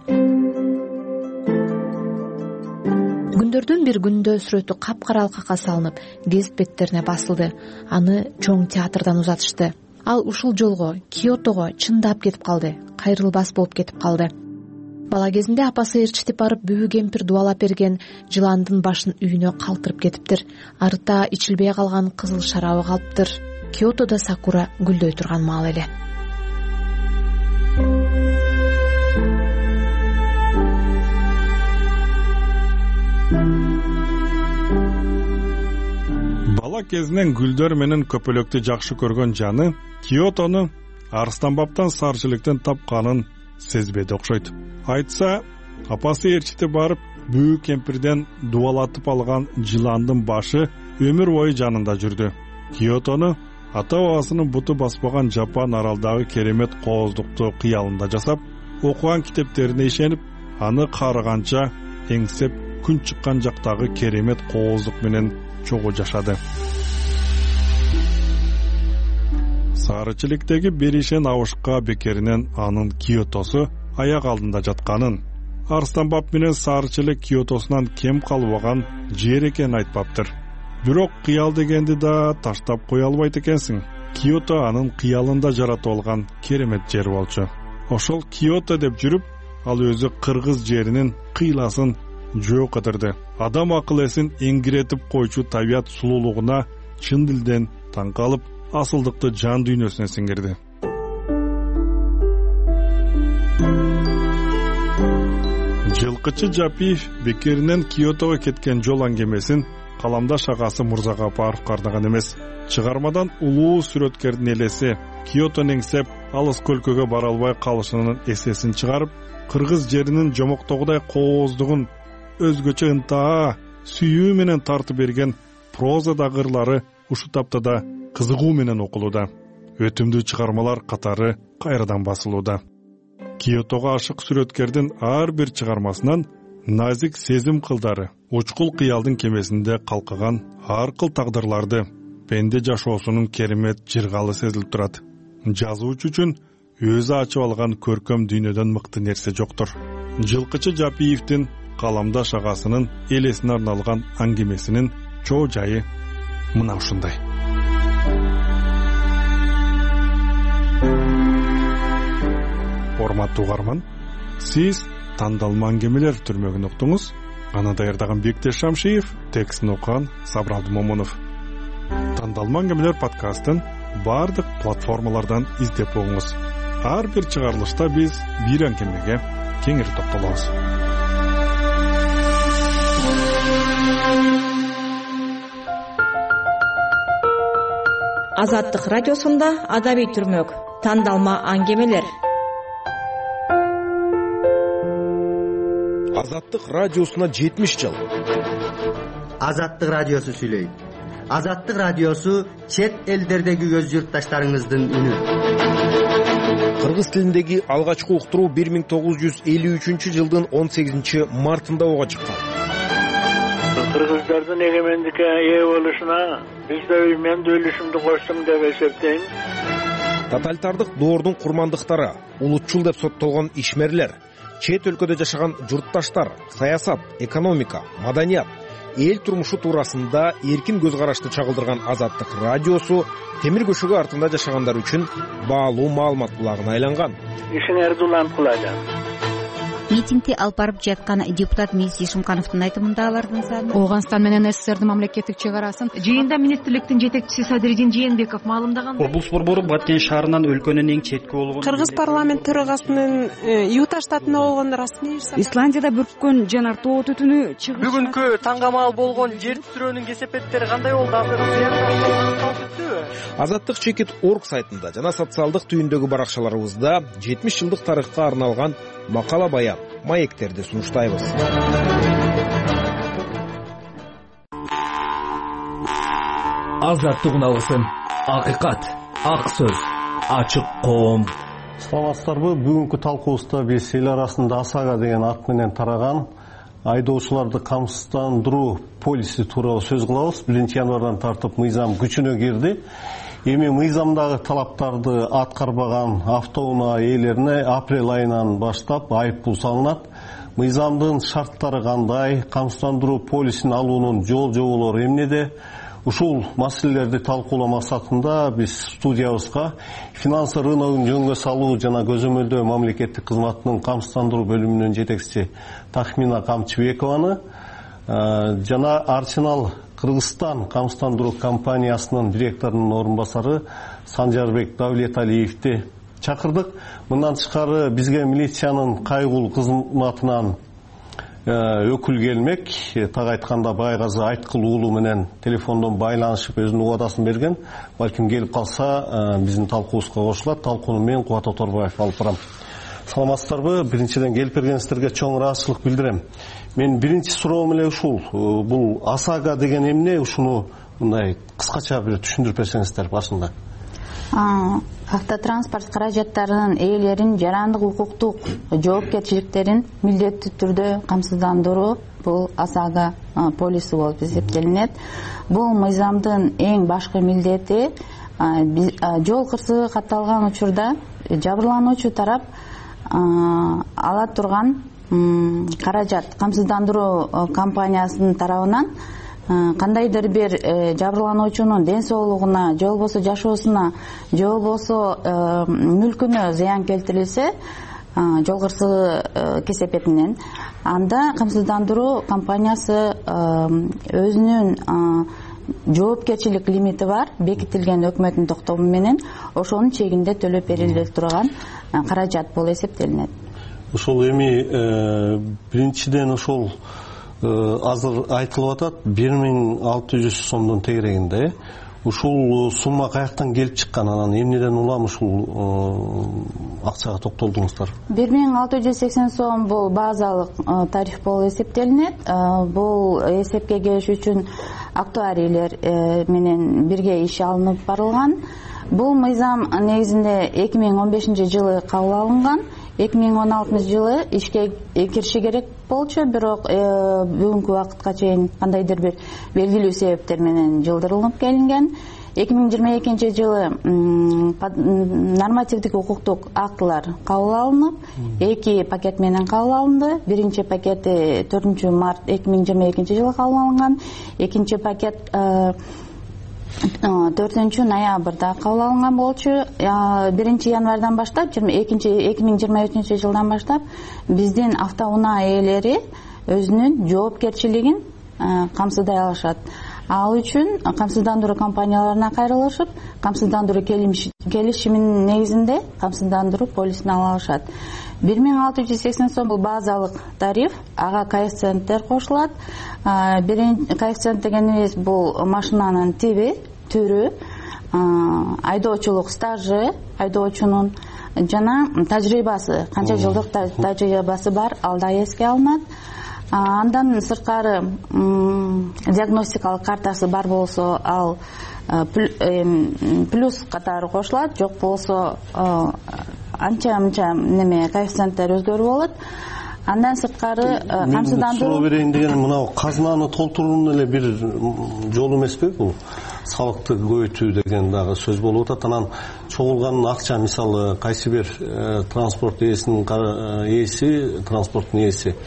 Күндөрдүн бир күндө сүрөтү капкара алкакка салынып, гезит беттерине басылды. Аны чоң театрдан узатышты. Ал ушул жолго Киотого чындап кетип калды, кайрылбас болуп кетип калды. Бала кезинде апасы ээрчитип барып бүбү кемпир дубалап берген жыландын башын үйүнө калтырып кетиптир. Арыта ичилбей калган кызыл шарабы калыптыр. Киотодо сакура гүлдөй турган маал эле.
Бала кезинен гүлдөр менен көпөлөктү жакшы көргөн жаны Киотону Арстанбаптан Сарычелектен тапканын сезбеди окшойт. Айтса, апасы ээрчитип барып бүбү кемпирден дубалатып алган жыландын башы өмүр бою жанында жүрдү. Киотону ата бабасынын буту баспаган Жапан аралдагы керемет кооздукту кыялында жасап, окуган китептерине ишенип, аны карыганча эңсеп күн чыккан жактагы керемет кооздук менен чогуу жашады. Сарычелектеги беришен абышка бекеринен анын Киотосу аяк алдында жатканын, Арстанбап менен Сарычелек Киотосунан кем калбаган жер экенин айтпаптыр. Бирок кыял дегенди да таштап кое албайт экенсиң. Киото анын кыялында жаратып алган керемет жер болчу. Ошол Киото деп жүрүп, ал өзү кыргыз жеринин кыйласын жөө кыдырды. Адам акыл эсин эңгиретип койчу табият сулуулугуна чын дилден таң калып, асылдыкты жан дүйнөсүнө сиңирди. Жылкычы Жапиев бекеринен Киотого кеткен жол аңгемесин каламдаш агасы Мурза Гапаров кардаган эмес. Чыгармадан улуу сүрөткердин элеси Киотону эңсеп, алыс көлкөгө бара албай калышынын эсесин чыгарып, кыргыз жеринин жомоктогудай кооздугун өзгөчө ынтаа, сүйүү менен тартып берген прозадагы ырлары ушул таптада кызыгуу менен окулууда. Өтүмдүү чыгармалар катары кайрадан басылууда. Киотого ашык сүрөткердин ар бир чыгармасынан назик сезим кылдары, учкул кыялдын кемесинде калкыган ар кыл тагдырларды, пенде жашоосунун керемет жыргалы сезилип турат. Жазуучу үчүн өзү ачып алган көркөм дүйнөдөн мыкты нерсе жоктур. Жылкычы Жапиевдин каламдаш агасынын элесине арналган аңгемесинин чоо жайы мына ушундай. Урматтуу угарман, сиз тандалма аңгемелер түрмөгүн уктуңуз. Аны даярдаган Бектеш Шамшиев, текстин окуган Сабыр Момунов. Тандалма аңгемелер подкастын бардык платформалардан издеп угуңуз. Ар бир чыгарылышта биз бир аңгемеге кеңири токтолобуз.
Азаттык радиосунда адабий түрмөк, тандалма аңгемелер.
Азаттык радиосуна 70 жыл.
Азаттык радиосу сүйлөйт. Азаттык радиосу чет элдердеги өз журтташтарыңыздын үнү.
Кыргыз тилиндеги алгачкы уктуруу 1953 жылдын 18 мартында ого чыккан.
Кыргыздардын эгемендикке ээ болушуна биз да мен да үлүшүмдү коштум деп эсептейм.
Тоталитардык доордун курмандыктары, улутчул деп соттолгон ишмерлер, чет өлкөдө жашаган журтташтар саясат, экономика, маданият, эл турмушу туурасында эркин көз карашты чагылдырган Азаттык радиосу темир көшөгө артында жашагандар үчүн баалуу маалымат булагына айланган.
Ишиңерди уланткыла.
Митингди алып барып жаткан депутат Миз Ишимкановдун айтымында алардын саны
Ооганстан менен СССРдин мамлекеттик чек арасын жыйында министрликтин жетекчиси Садыридин Жээнбеков маалымдаган.
Облус борбору Баткен шаарынан өлкөнүн эң четки болгон
Кыргыз парламент төрагасынын Юта штатында болгондор астына
Исландияда бүрккөн жанар тоо түтүнү чыгып.
Бүгүнкү таңгамал болгон жер титирөөнүн кесепеттери кандай болду?
Азаттык Чекит.org сайтында жана социалдык түйүндөгү баракчаларыбызда 70 жылдык тарыхка арналган макала баян, маектерди сунуштайбыз.
Азаттык уналысын, акыйкат, ак сөз, ачык коом.
Саламатсыздарбы? Бүгүнкү талкуубузда биз эл арасында АСАГА деген ат менен тараган айдоочуларды камсыздандыруу полиси тууралуу сөз кылабыз. 1 январдан тартып мыйзам күчүнө кирди. Эми мыйзамдагы талаптарды аткарбаган автоунаа ээлерине апрель айынан баштап айыппул салынат. Мыйзамдын шарттары кандай, камсыздандыруу полисин алуунун жол жоболору эмнеде? Ушул маселелерди талкуулоо максатында биз студиябызга финансы рыногун жөнгө салуу жана көзөмөлдөө мамлекеттик кызматынын камсыздандыруу бөлүмүнүн жетекчиси Тахмина Камчыбекованы жана Арсенал Кыргызстан камсыздандыруу компаниясынын директорунун орун басары Санжарбек Давлеталиевди чакырдык. Мындан тышкары бизге милициянын кайгул кызматынан өкүл келмек. Так айтканда Байгазы Айткыл уулу менен телефондон байланышып өзүнүн убадасын берген. Балким келип калса биздин талкуубузга кошулат. Талкууну мен Кубат Оторбаев алып барам. Саламатсыздарбы? Биринчиден келип бергениңиздерге чоң ыраазычылык билдирем. Мен биринчи суроом эле ушул. Бул АСАГА деген эмне? Ушуну мындай кыскача бир түшүндүрүп берсеңиздер башында.
Автотранспорт каражаттарынын ээлерин жарандык укуктук жоопкерчиликтерин милдеттүү түрдө камсыздандыруу бул АСАГА полиси болуп эсептелинет. Бул мыйзамдын эң башкы милдети. Жол кырсыгы катталган учурда жабырлануучу тарап ала турган каражат камсыздандыруу компаниясынын тарабынан кандайдыр бир жабырлануучунун ден соолугуна, же болбосо жашоосуна, же болбосо мүлкүнө зыян келтирилсе, жол кырсыгы кесепетинен, анда камсыздандыруу компаниясы өзүнүн жоопкерчилик лимити бар, бекитилген өкмөттүн токтому менен ошонун чегинде төлөп бериле турган каражат болуп эсептелинет.
Ошол эми биринчиден ошол азыр айтылып атат 1600 сомдун тегерегинде. Ушул сумма каяктан келип чыккан, анан эмнеден улам ушул акчага токтолдуңуздар?
1680 сом бул базалык тариф болуп эсептелинет. Бул эсепке келиш үчүн актуарийлер менен бирге иш алынып барылган. Бул мыйзам негизинде 2015 жылы кабыл алынган. 2016 жылы ишке кириши керек болчу, бирок бүгүнкү убакытка чейин кандайдыр бир белгилүү себептер менен жылдырылып келинген. 2022 жылы нормативдик укуктук актылар кабыл алынып, 2 пакет менен кабыл алынды. Биринчи пакети 4 март 2022 жылы кабыл алынган, экинчи пакет 4 ноябрда кабыл алынган болчу. 1 январдан баштап, 2023 жылдан баштап биздин автоунаа ээлери өзүнүн жоопкерчилигин камсыздай алышат. Ал үчүн камсыздандыруу компанияларына кайрылышып, камсыздандыруу келишиминин негизинде камсыздандыруу полисин ала алышат. 1680 сом бул базалык тариф, ага коэффициенттер кошулат. Коэффициент дегенибиз бул машинанын тиби, түрү, айдоочулук стажы, айдоочунун жана тажрыйбасы, канча жылдык тажрыйбасы бар, ал да эске алынат. Андан сырткары диагностикалык картасы бар болсо, ал плюс катары кошулат, жок болсо анча-мынча неме коэффициенттер өзгөрүү болот. Андан сырткары камсыздандыруу
суроо берейин деген мынау казынаны толтуруунун эле бир жолу эмеспи бул? салыкты көбөйтүү деген дагы сөз болуп атат. Анан чогулган акча, мисалы кайсы бир транспорт ээсинин ээси, транспорттун ээси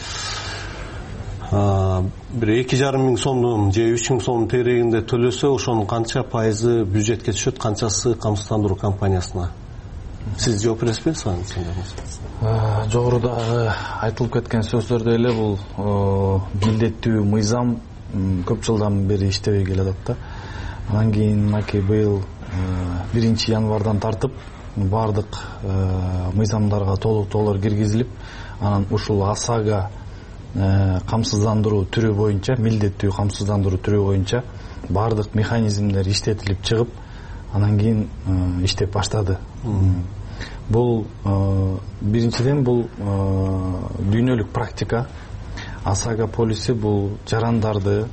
бир 2,5 миң сомдун же 3 миң сомдун терегинде төлөсө, ошонун канча пайызы бюджетке түшөт, канчасы камсыздандыруу компаниясына? Сиз жооп бересизби?
Жогорудагы айтылып кеткен сөздөрдө эле бул милдеттүү мыйзам көп жылдан бери иштебей келатат да. Анан кийин мынакей быйыл 1 январдан тартып баардык мыйзамдарга толуктоолор киргизилип, анан ушул ОСАГО камсыздандыруу түрү боюнча, милдеттүү камсыздандыруу түрү боюнча баардык механизмдер иштетилип чыгып, анан кийин иштеп баштады. Бул биринчиден бул дүйнөлүк практика. ОСАГО полиси бул жарандардын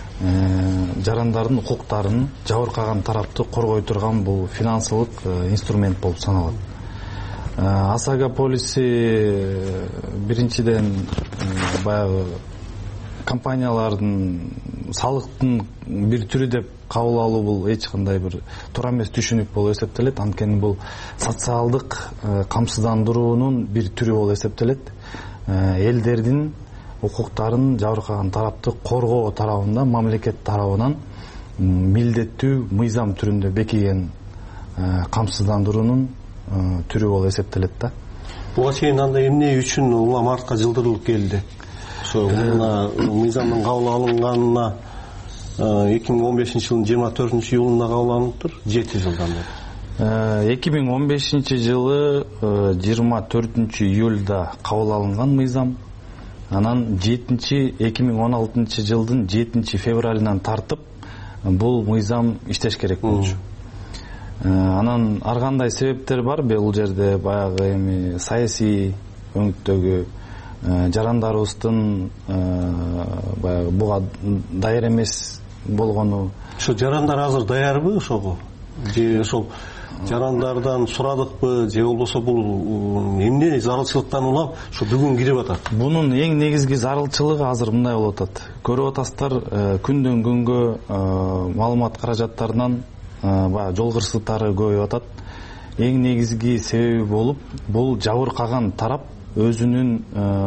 укуктарын жабыркаган тарапты коргой турган бул финансылык инструмент болуп саналат. ОСАГО полиси биринчиден баягы компаниялардын салыктын бир түрү деп кабыл алуу бул эч кандай бир туура эмес түшүнүк болуп эсептелет. Анткени бул социалдык камсыздандыруунун бир түрү болуп эсептелет. Элдердин укуктарын жабыркаган тарапты коргоо тарабында мамлекет тарабынан милдеттүү мыйзам түрүндө бекиген камсыздандыруунун түрү болуп эсептелет да.
Буга чейин анда эмне үчүн улам артка жылдырылып келди? Ошо мыйзамдын кабыл алынганына 2015 жылдын 24 июлунда кабыл алыныптыр, 7 жылдан бери.
2015 жылы 24 июлда кабыл алынган мыйзам. Анан 2016 жылдын 7 февралынан тартып бул мыйзам иштеш керек болчу. Анан ар кандай себептер бар. Бул жерде баягы эми саясий өңүттөгү жарандарыбыздын баягы буга даяр эмес болгону.
Ошо жарандар азыр даярбы ошого? Же ошол жарандардан сурадыкпы, же болбосо бул эмне зарылчылыктан улам ушу бүгүн кирип атат?
Бунун эң негизги зарылчылыгы азыр мындай болуп атат. Көрүп атасыздар, күндөн күнгө маалымат каражаттарынан баягы жол кырсыктары көбөйүп атат. Эң негизги себеби болуп, бул жабыркаган тарап өзүнүн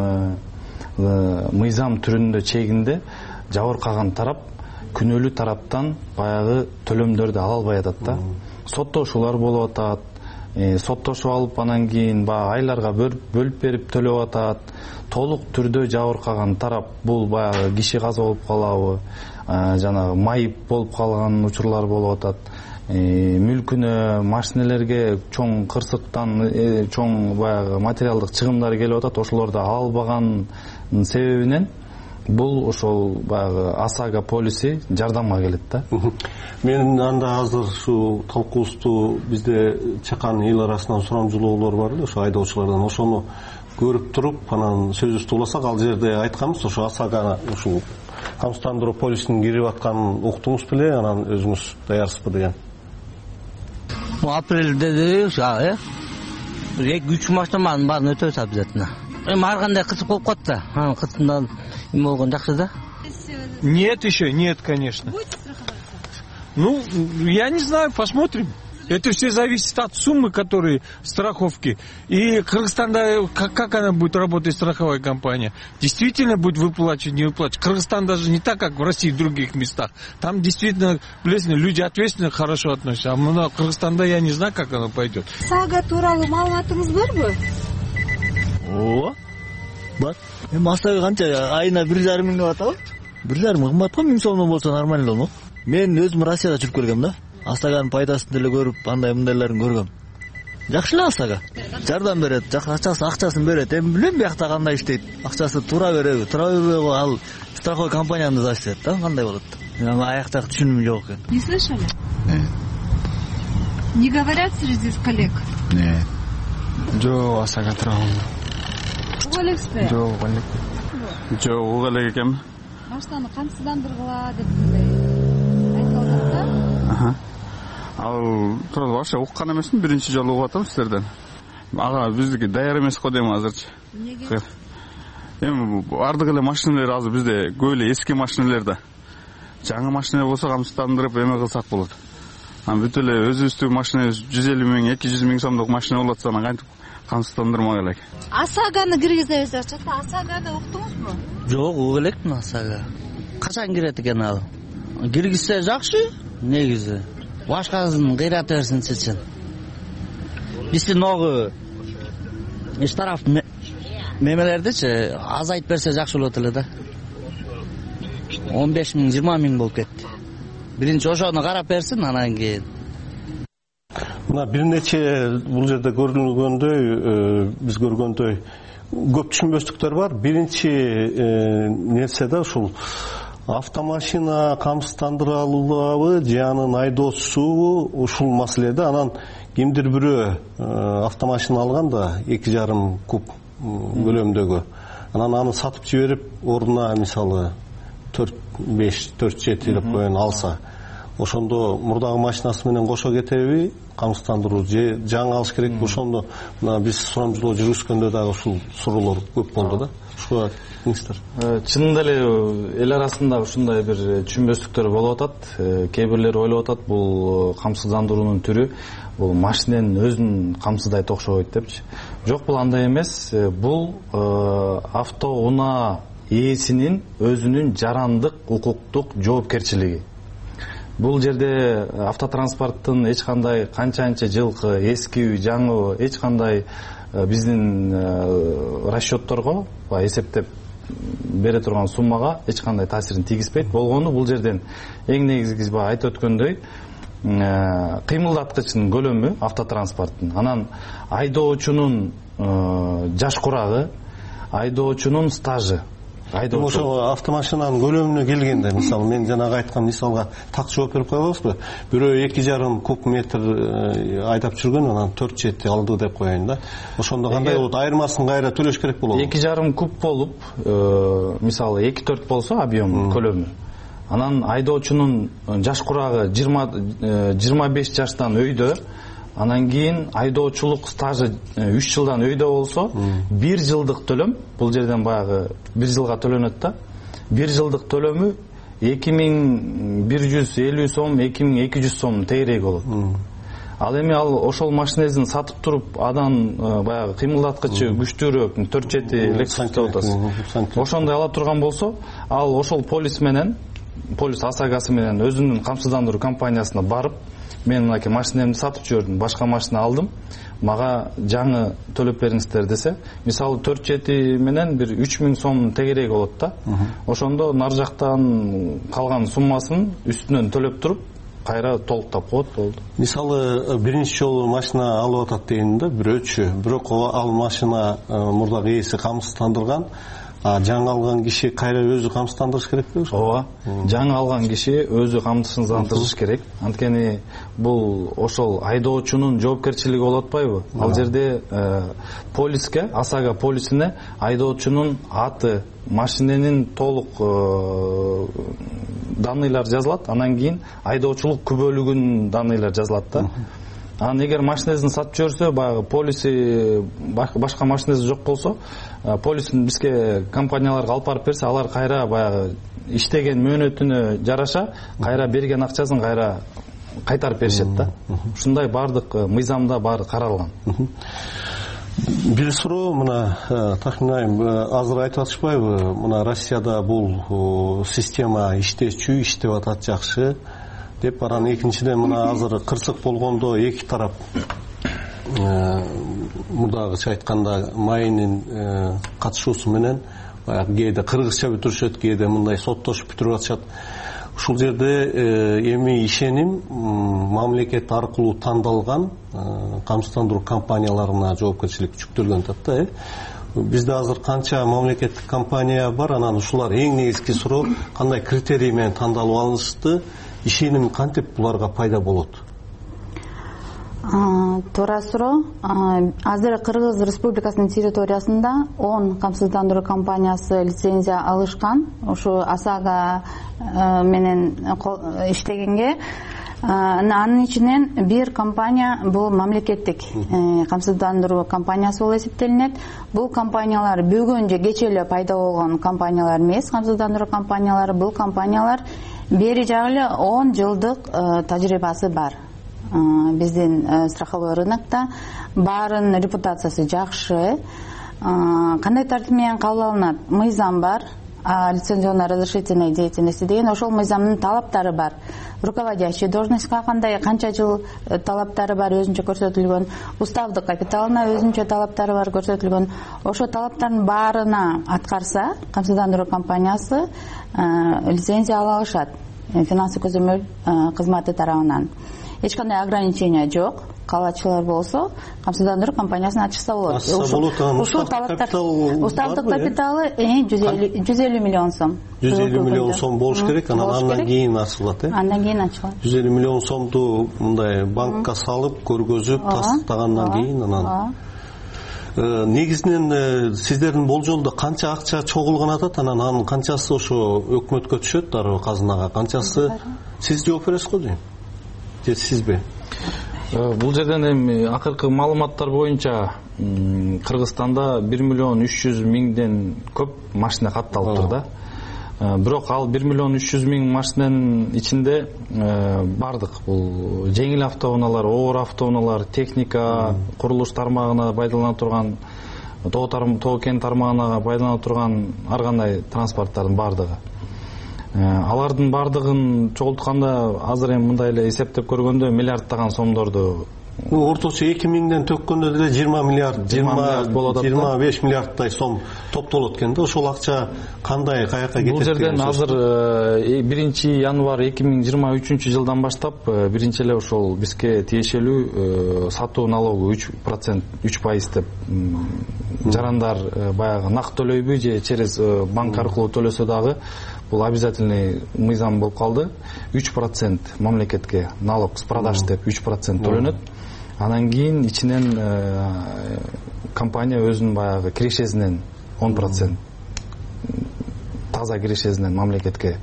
мыйзам түрүндө чегинде жабыркаган тарап күнөөлүү тараптан баягы төлөмдөрдү ала албай атат да. Соттошуулар болуп атат. Соттошуп алып анан кийин баягы айларга бөлүп берип төлөп атат. Толук түрдө жабыркаган тарап бул баягы киши каза болуп калабы, жанагы майып болуп калган учурлар болуп атат. Мүлкүнө, машинелерге чоң кырсыктан чоң баягы материалдык чыгымдар келип атат. Ошолорду ала албаган себебинен бул ошол баягы ОСАГО полиси жардамга келет да.
Мен анда азыр ушу талкуубузду бизде чакан эл арасынан сурамжылоолор бар эле ошо айдоочулардан. Ошону көрүп туруп, анан сөзүбүздү уласак, ал жерде айтканбыз, ошо ОСАГО ушул камсыздандыруу полисинин кирип атканын уктуңуз беле, анан өзүңүз даярсызбы деген.
Апрелде ошо 2-3 машинанын баарын өтөбүз обязательно. Ар кандай кызык болуп калат да. Анын кызыгынан эме болгон жакшы да.
Нет еще, нет, конечно. Ну, я не знаю, посмотрим. Это все зависит от суммы, которые страховки. И Кыргызстанда, как она будет работать, страховая компания. Действительно будет выплачивать, не выплачивать. Кыргызстан даже не так, как в России, в других местах. Там действительно, люди ответственно, хорошо относятся. А в Кыргызстанда я не знаю, как оно пойдет.
ОСАГО тууралуу маалыматыңыз барбы?
Бар. ОСАГО канча айына 1,5 миң деп атабы? 1,5 миң кымбат го, 1000 сомдон болсо нормально болмок. Мен өзүм Россияда жүрүп келгем да. ОСАГОнун пайдасын деле көрүп, андай мындайларын көргөм. Жакшы эле ОСАГО. Жардам берет, акчасын берет. Эми билбейм биякта кандай иштейт. Акчасы туура береби, туура бербейби, ал страховой компаниянын зависит да, кандай болот. Мен аякта түшүнүм жок экен.
Не слышали? Не говорят среди коллег?
Нет. Жок, ОСАГО туралы.
Угал экспе?
Жок, угал экен.
Жок,
угал экен.
Машинаны камсыздандыргыла деп айтылат да.
Ал тууралуу вообще уккан эмесмин, биринчи жолу угуп атам сиздерден. Ага, биздики даяр эмес го дейм азырчы.
Эмнеге?
Эми бардык эле машиналер азыр бизде көп эле эски машиналер да. жаңы машина болсо камсыздандырып эме кылсак болот. Бүт эле өзүбүздүн машинабыз 150 миң, 200 миң сомдук машина болот, анан кантип камсыздандырмак элек.
ОСАГОны киргизебиз деп атышат. ОСАГОны уктуңузбу?
Жок, угуп элекмин ОСАГО. Качан кирет экен ал? Киргизсе жакшы, негизи. Башкасын кыйрата берсин чечен. Биздин огу штраф мемелердичи азайтып берсе жакшы болот эле да. 15 миң, 20 миң болуп кетти. Биринчи ошону карап берсин, анан кийин.
Мына бир нече бул жерде көрүлгөндөй, биз көргөндөй көп түшүнбөстүктөр бар. Биринчи нерсе да ушул автомашина камсыздандырылабы же анын айдоочусубу ушул маселеде. Анан кимдир бирөө автомашина алганда 2,5 куб көлөмдөгү, анан аны сатып жиберип ордуна мисалы 4-5-4-7 деп коюн алса, ошондо мурдагы машинасы менен кошо кетеби камсыздандыруу же жаңы алыш керек? Ошондо мына биз сурамжылоо жүргүзгөндө дагы ушул суроолор көп болду да. Ушуга министр.
Чынында эле эл арасында ушундай бир түшүнбөстүктөр болуп атат. Кээ бирлер ойлоп атат бул камсыздандыруунун түрү бул машиненин өзүн камсыздайт окшойт депчи. Жок, бул андай эмес. Бул автоунаа ээсинин өзүнүн жарандык укуктук жоопкерчилиги. Бул жерде автотранспорттун эч кандай канча жылкы, эски, жаңы эч кандай биздин расчетторго эсептеп бере турган суммага эч кандай таасирин тийгизбейт. Болгону бул жерден эң негизгиси айтып өткөндөй кыймылдаткычынын көлөмү автотранспорттун, анан айдоочунун жаш курагы, айдоочунун стажы.
Ошо автомашинанын көлөмүнө келгенде, мисалы мен жанагы айткан мисалга так жооп берип коебузбу? Бирөө 2,5 куб метр айдап жүргөн, анан 4-7 алды деп коеюн да. Ошондо кандай болот? Айырмасын кайра төлөш керек болобу?
2,5 куб болуп, мисалы 2-4 болсо объем көлөмү. Анан айдоочунун жаш курагы 25 жаштан өйдө, анан кийин айдоочулук стажы 3 жылдан өйдө болсо, 1 жылдык төлөм, бул жерден баягы 1 жылга төлөнөт да. 1 жылдык төлөмү 2150 сом, 2200 сом тегерек болот. Ал эми ошол машинесин сатып туруп, адан баягы кыймылдаткычы күчтүүрөөк 4-7 Lexus деп атасыз. Ошондой ала турган болсо, ал ошол полис менен, полис ОСАГОсы менен өзүнүн камсыздандыруу компаниясына барып, мен мынакей машинемди сатып жибердим, башка машина алдым, мага жаңы төлөп бериңиздер десе, мисалы 4-7 менен бир 3000 сом тегерек болот да. Ошондо нар жактан калган суммасын үстүнөн төлөп туруп, кайра толуктап коет болду.
Мисалы биринчи жолу машина алып атат дейин да, бирөөчү, бирок ал машина мурдагы ээси камсыздандырган, жаңы алган киши кайра өзү камсыздандырыш керекпи?
Ооба, жаңы алган киши өзү камсыздандырыш керек. Анткени бул ошол айдоочунун жоопкерчилиги болуп атпайбы? Ал жерде полиске, ОСАГО полисине айдоочунун аты, машиненин толук данныйлар жазылат, анан кийин айдоочулук күбөлүгүнүн данныйлар жазылат да. Анан эгер машинесин сатып жиберсе, баягы полиси башка машинеси жок болсо, полистин бизге компанияларга алып барып берсе, алар кайра баягы иштеген мөөнөтүнө жараша кайра берген акчасын кайра кайтарып беришет да. Ушундай бардык мыйзамда баары каралган.
Бир суроо, мына тахминайм, азыр айтып атышпайбы, мына Россияда бул система иштечү, иштеп атат жакшы деп. Анан экинчиден мына азыр кырсык болгондо эки тарап мурдагыча айтканда майынын катышуусу менен баягы кээде кыргызча бүтүрүшөт, кээде мындай соттошуп бүтүрүп атышат. Ушул жерде эми ишеним мамлекет аркылуу тандалган камсыздандыруу компанияларына жоопкерчилик жүктөлгөн атат да. Бизде азыр канча мамлекеттик компания бар, анан ушулар эң негизги суроо кандай критерий менен тандалып алынышты, ишеним кантип буларга пайда болот?
Туура суроо. Азыр Кыргыз Республикасынын территориясында 10 камсыздандыруу компаниясы лицензия алышкан. Ушу ОСАГО менен иштегенге. Анын ичинен бир компания бул мамлекеттик камсыздандыруу компаниясы болуп эсептелинет. Бул компаниялар бүгүн же кечээ эле пайда болгон компаниялар эмес, камсыздандыруу компаниялары. Бул компаниялар бери жагы эле 10 жылдык тажрыйбасы бар биздин страховой рынокто. Баарын репутациясы жакшы. Кандай тартип менен кабыл алынат? Мыйзам бар, лицензионно-разрешительной деятельности деген, ошол мыйзамдын талаптары бар. Руководящий должностька кандай канча жыл талаптары бар өзүнчө көрсөтүлгөн, уставдык капиталына өзүнчө талаптары бар көрсөтүлгөн. Ошо талаптардын баарына аткарса, камсыздандыруу компаниясы лицензия ала алышат финансы көзөмөл кызматы тарабынан. Эч кандай ограничение жок. Калачылар болсо камсыздандыруу компаниясын ачса болот. Ушул талаптар уставдык капиталы 150 миллион сом.
150 миллион сом болуш керек, андан кийин ачылат,
Андан кийин ачылат.
150 миллион сомду мындай банкка салып, көргөзүп, тастагандан кийин анан негизинен сиздердин болжолдо канча акча чогулган атат, анан канчасы ошо өкмөткө түшөт, дароо казынага, канчасы сиз жооп бересиз го дейм. Же сизби?
Бул жерден эми акыркы маалыматтар боюнча Кыргызстанда 1 миллион 300 миңден көп машина катталыптыр да. Бирок ал 1 миллион 300 миң машинанын ичинде бардык бул жеңил автоунаалар, оор автоунаалар, техника, курулуш тармагына пайдалана турган, тоо кен тармагына пайдалана турган ар кандай транспорттардын бардыгы. Алардын бардыгын чогултканда азыр эми мындай эле эсептеп көргөндө миллиарддаган сомдорду
орточо 2 миңден төккөндө деле 20 миллиард, 25 миллиардтай сом топтолот экен да. Ошол акча кандай, каяка кетет?
Бул жерден азыр 1 январь 2023 жылдан баштап биринчи эле ошол бизге тиешелүү сатуу налогу 3%, 3% деп жарандар баягы нак төлөйбү же через банк аркылуу төлөсө дагы бул обязательный мыйзам болуп калды. 3% мамлекетке налог с продаж деп 3% төлөнөт. Анан кийин ичинен компания өзүнүн баягы кирешесинен 10% таза кирешесинен мамлекетке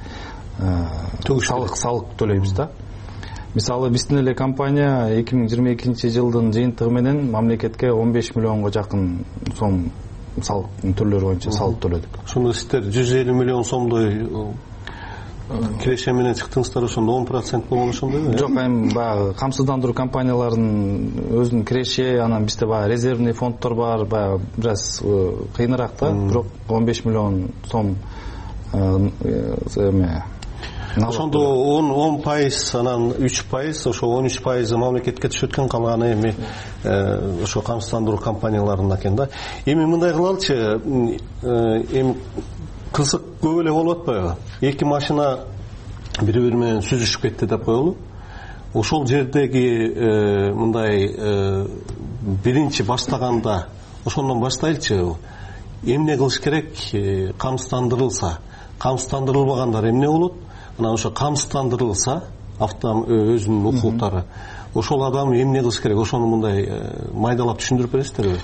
салык төлөйбүз да. Мисалы биздин эле компания 2022 жылдын жыйынтыгы менен мамлекетке 15 миллионго жакын сом салык түрлөрү боюнча салык төлөдүк.
Ошондо сиздер 150 миллион сомдой киреше менен чыктыңыздар, ошондо 10% болгон ошондойбу?
Жок, эми баягы камсыздандыруу компанияларынын өзүнүн киреше, анан бизде баягы резервный фонддор бар, баягы бир аз кыйыныраак да, бирок 15 миллион сом
ошондо 10%, анан 3%, ошо 13% мамлекетке түшөт экен, калганы эми ошо камсыздандыруу компанияларына экен да. Эми мындай кылалычы, эми кызык көп эле болуп атпайбы? Эки машина бири-бири менен сүзүшүп кетти деп коелу. Ошол жердеги мындай биринчи баштаганда ошондон баштайлычы. Эмне кылыш керек? Камсыздандырылса, камсыздандырылбагандар эмне болот? Анан ошо камсыздандырылса, өзүнүн укуктары, ошол адам эмне кылыш керек? Ошону мындай майдалап түшүндүрүп бересиздерби?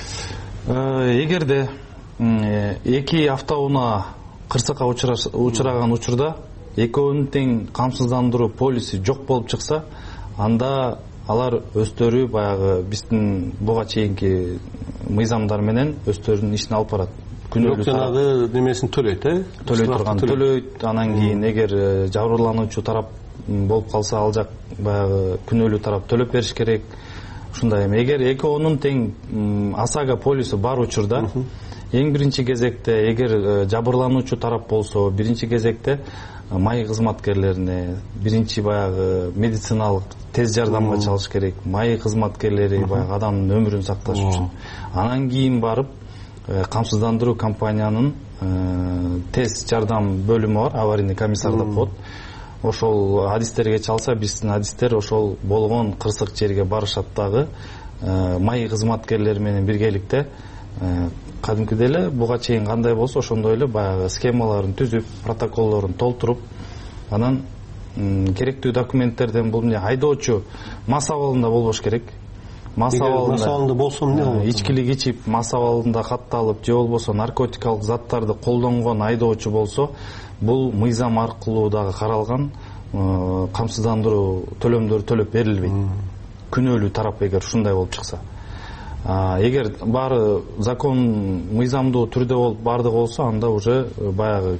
Эгерде эки автоунаа кырсыкка учураган учурда экөөнүн тең камсыздандыруу полиси жок болуп чыкса, анда алар өздөрү баягы биздин буга чейинки мыйзамдар менен өздөрүнүн ишин алып барат.
Күнөөлүү жанагы немесин төлөйт,
төлөйт. Анан кийин эгер жабырлануучу тарап болуп калса, ал жак баягы күнөөлүү тарап төлөп бериш керек. Ушундай эми эгер экөөнүн тең ОСАГО полису бар учурда, эң биринчи кезекте эгер жабырлануучу тарап болсо, биринчи кезекте май кызматкерлерине, биринчи баягы медициналык тез жардамга чалыш керек. Май кызматкерлери баягы адамдын өмүрүн сакташ үчүн. Анан кийин барып камсыздандыруу компаниянын тез жардам бөлүмү бар, аварийный комиссар деп коет. Ошол адистерге чалса, биздин адистер ошол болгон кырсык жерге барышат дагы май кызматкерлери менен биргеликте кадимкидей эле буга чейин кандай болсо ошондой эле баягы схемаларын түзүп, протоколдорун толтуруп, анан керектүү документтерден бул эмне айдоочу мас абалында болбош керек. Мас абалында
болсо эмне болот?
Ичкилик ичип, мас абалында катталып, же болбосо наркотикалык заттарды колдонгон айдоочу болсо, бул мыйзам аркылуу дагы каралган камсыздандыруу төлөмдөрү төлөп берилбейт. Күнөөлүү тарап эгер ушундай болуп чыкса. Эгер баары закон мыйзамдуу түрдө болуп бардыгы болсо, анда уже баягы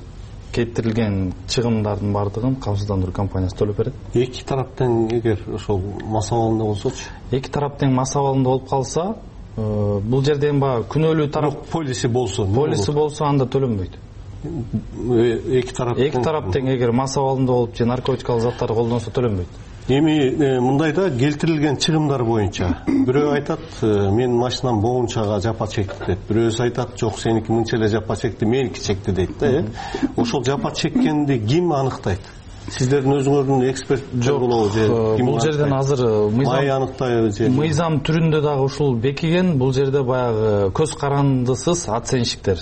кетирилген чыгымдардын баардыгын камсыздандыруу компаниясы төлөп берет.
Эки тараптын эгер ошол мас абалында болсочу?
Эки тараптын мас абалында болуп калса, бул жерде эми баягы күнөөлүү тарап
полиси болсо
анда төлөнбөйт.
Эки
тарап тең эгер мас абалында болуп же наркотикалык заттарды колдонсо төлөнбөйт.
Эми мындайда келтирилген чыгымдар боюнча бирөө айтат менин машинам боюнчага жапа чекти дейт, бирөөсү айтат жок сеники мынча эле жапа чекти, меники чекти дейт да. Ошол жапа чеккенди ким аныктайт? Сиздердин өзүңөрдүн эксперттер болобу же
бул жерден азыр
май аныктайбы же
мыйзам түрүндө дагы ушул бекиген. Бул жерде баягы көз карандысыз оценщиктер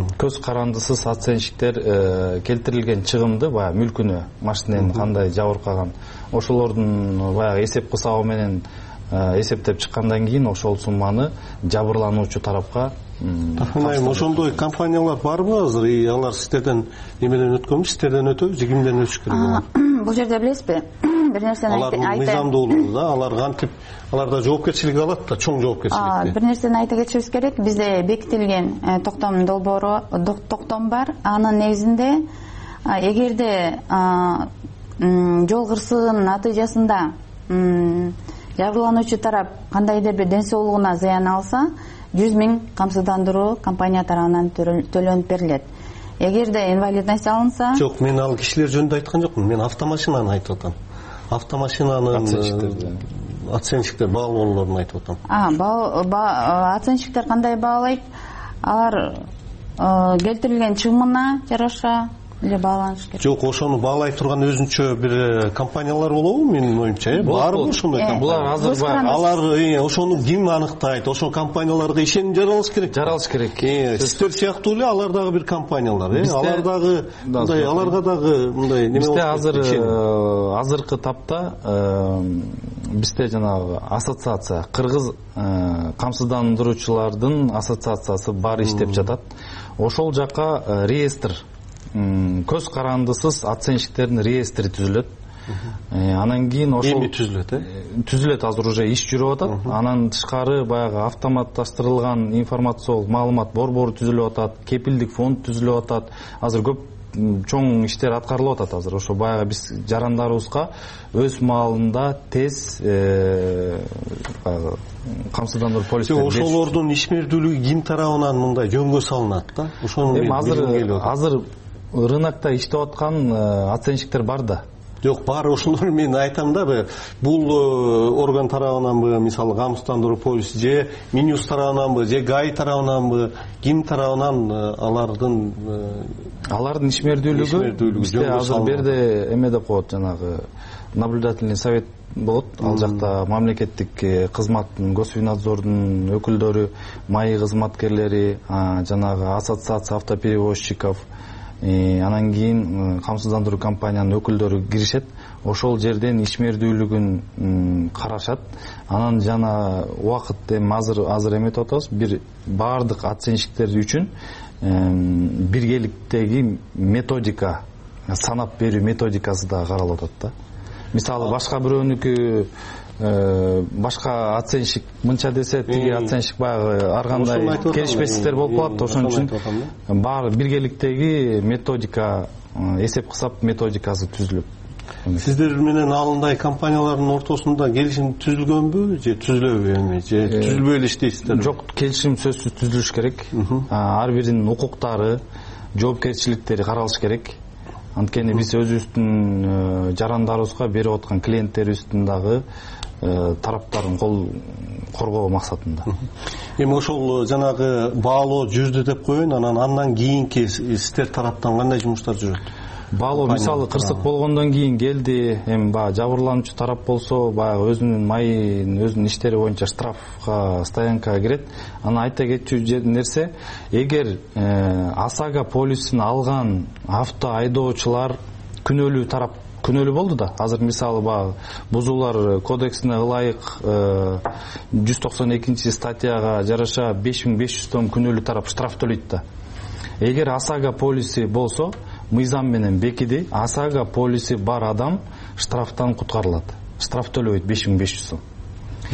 келтирилген чыгымды, баягы мүлкүнө, машинанын кандай жабыркаган, ошолордун баягы эсеп кысабы менен эсептеп чыккандан кийин ошол сумманы жабырлануучу тарапка
тахминайым. Ошондой компаниялар барбы азыр? Алар сиздерден эмеден өткөнбү, сиздерден өтөбү же кимден өтүш керек?
Бул жерде билесизби, бир нерсени
айтайын. Алар мыйзамдуулугу да, алар кантип, алар да жоопкерчилик алат да, чоң жоопкерчиликти.
Бир нерсени айта кетишибиз керек. Бизде бекитилген токтом долбоору, токтом бар. Анын негизинде эгерде жол кырсыгынын натыйжасында жабырлануучу тарап кандайдыр бир ден соолугуна зыян алса, 100 000 камсыздандыруу компания тарабынан төлөнүп берилет. Эгерде инвалидность алынса...
Жок, мен ал кишилер жөнүндө айткан жокмун. Мен автомашинаны айтып атам. Автомашинанын оценщиктер баалоолорун айтып атам.
Оценщиктер кандай баалайт? Алар келтирилген чыгымына жараша эле бааланыш керек.
Жок, ошону баалай турган өзүнчө бир компаниялар болобу менин оюмча? Барбы ошондой компаниялар?
Булар азыр
алар ошону ким аныктайт? Ошол компанияларга ишеним жаралыш керек. Сиздер сыяктуу эле алар дагы бир компаниялар, алар дагы мындай, аларга дагы мындай неме болот.
Бизде азыркы тапта бизде жанагы ассоциация, кыргыз камсыздандыруучулардын ассоциациясы бар иштеп жатат. Ошол жакка реестр, көз карандысыз оценщиктердин реестри түзүлөт. Анан кийин ошол
эми
түзүлөт, азыр уже иш жүрүп атат. Анан тышкары баягы автоматташтырылган информациялык маалымат борбору түзүлүп атат, кепилдик фонд түзүлүп атат. Азыр көп чоң иштер аткарылып атат азыр. Ошо баягы биз жарандарыбызга өз маалында тез камсыздандыруу полистери
ошолордун ишмердүүлүгү ким тарабынан мындай жөнгө салынат да? Ошону
азыр рынокто иштеп аткан оценщиктер бар да.
Жок, бар, ошондор мен айтам да, бул орган тарабынанбы, мисалы камсыздандыруу полиси же Минюс тарабынанбы, же ГАИ тарабынанбы, ким тарабынан алардын
ишмердүүлүгү бизде азыр берде эме деп коет, жанагы наблюдательный совет болот. Ал жакта мамлекеттик кызматтын, Госфинадзордун өкүлдөрү, маи кызматкерлери, жанагы ассоциация автоперевозчиков, анан кийин камсыздандыруу компаниянын өкүлдөрү киришет. Ошол жерден ишмердүүлүгүн карашат. Анан жана убакыт эми азыр эметип атабыз. Бир баардык оценщиктер үчүн биргеликтеги методика, санап берүү методикасы да каралып атат да. Мисалы башка бирөөнүкү башка оценщик мынча десе, тиги оценщик баягы ар кандай келишпестиктер болуп калат. Ошон үчүн баары биргеликтеги методика, эсеп кысап методикасы түзүлөт.
Сиздер менен алындай компаниялардын ортосунда келишим түзүлгөнбү же түзүлөбү эми же түзүлбөй эле иштейсиздер?
Жок, келишим сөзсүз түзүлүш керек. Ар биринин укуктары, жоопкерчиликтери каралыш керек. Анткени биз өзүбүздүн жарандарыбызга берип аткан клиенттерибиздин дагы тараптарын коргоо максатында.
Эми ошол жанагы баалоо жүрдү деп коеюн, андан кийинки сиздер тараптан кандай жумуштар жүрөт?
Баалоо мисалы кырсык болгондон кийин келди, эми баягы жабырлануучу тарап болсо, баягы өзүнүн майын, өзүнүн иштери боюнча штрафка, стоянкага кирет. Анан айта кетчү нерсе, эгер ОСАГО полисин алган авто айдоочулар күнөөлүү болду да. Азыр мисалы баягы бузуулар кодексине ылайык 192 статьяга жараша 5500 сом күнөөлүү тарап штраф төлөйт да. Эгер ОСАГО полиси болсо, мыйзам менен бекиди, ОСАГО полиси бар адам штрафтан куткарылат. Штраф төлөбөйт 5500 сом.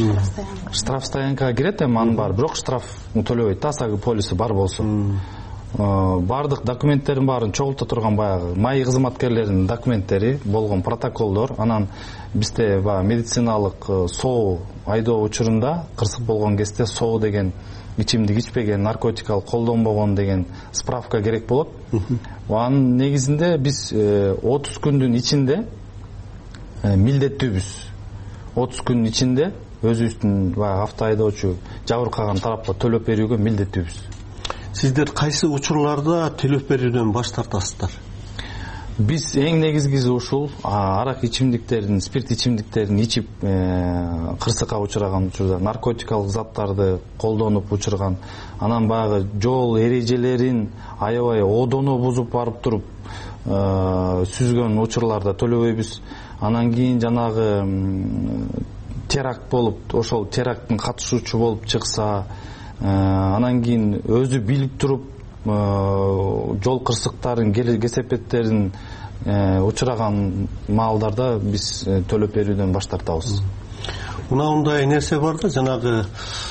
Штраф стоянкага кирет, эми анын бар, бирок штраф төлөбөйт, ОСАГО полиси бар болсо. баардык документтердин баарын чогулта турган баягы маи кызматкерлеринин документтери болгон протоколдор, анан бизде баягы медициналык соо айдоо учурунда кырсык болгон кезде соо деген ичимдик ичпеген, наркотикалык колдонбогон деген справка керек болот. Анын негизинде биз 30 күндүн ичинде милдеттүүбүз. 30 күндүн ичинде өзүбүздүн баягы авто айдоочу жабыркаган тарапка төлөп берүүгө милдеттүүбүз.
Сиздер кайсы учурларда төлөп берүүдөн баш тартасыздар?
Биз эң негизгиси ушул арак ичимдиктерин, спирт ичимдиктерин ичип кырсыкка учураган учурда, наркотикалык заттарды колдонуп учурган, анан баягы жол эрежелерин аябай одоно бузуп барып туруп сүзгөн учурларда төлөбөйбүз. Анан кийин жанагы теракт болуп, ошол теракттын катышуучу болуп чыкса, анан кийин өзү билип туруп жол кырсыктарын, кесепеттерин учураган маалдарда биз төлөп берүүдөн баш тартабыз.
Мындай нерсе бар да, жанагы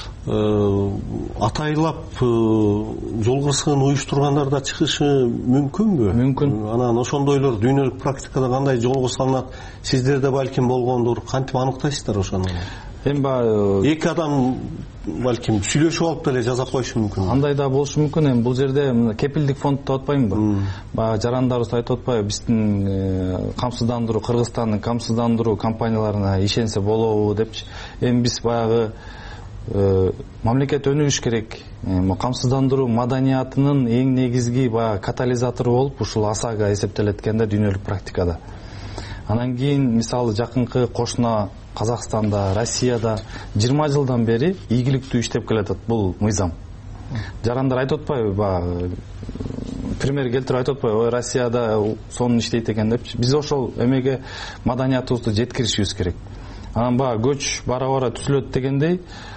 атайлап жол кырсыгын уюштургандар да чыгышы мүмкүнбү?
Мүмкүн.
Анан ошондойлор дүйнөлүк практикада кандай жол кырсыгынат, сиздерде балким болгондур, кантип аныктайсыздар ошону?
Эми
эки адам балким сүйлөшүп алып деле жаза коюшу мүмкүн.
Андай да болушу мүмкүн. Эми бул жерде кепилдик фонд деп атпаймынбы? Баягы жарандарыбыз айтып атпайбы, биздин камсыздандыруу, Кыргызстандын камсыздандыруу компанияларына ишенсе болобу депчи. Эми биз баягы мамлекет өнүгүш керек. Камсыздандыруу маданиятынын эң негизги баягы катализатору болуп ушул ОСАГО эсептелет экен да дүйнөлүк практикада. Анан кийин мисалы жакынкы кошуна Казакстанда, Россияда 20 жылдан бери ийгиликтүү иштеп келатат бул мыйзам. Жарандар айтып атпайбы, баягы пример келтирип айтып атпайбы, ой Россияда сонун иштейт экен депчи. Биз ошол эмеге маданиятыбызды жеткиришибиз керек. Анан баягы көч бара-бара түзүлөт дегендей,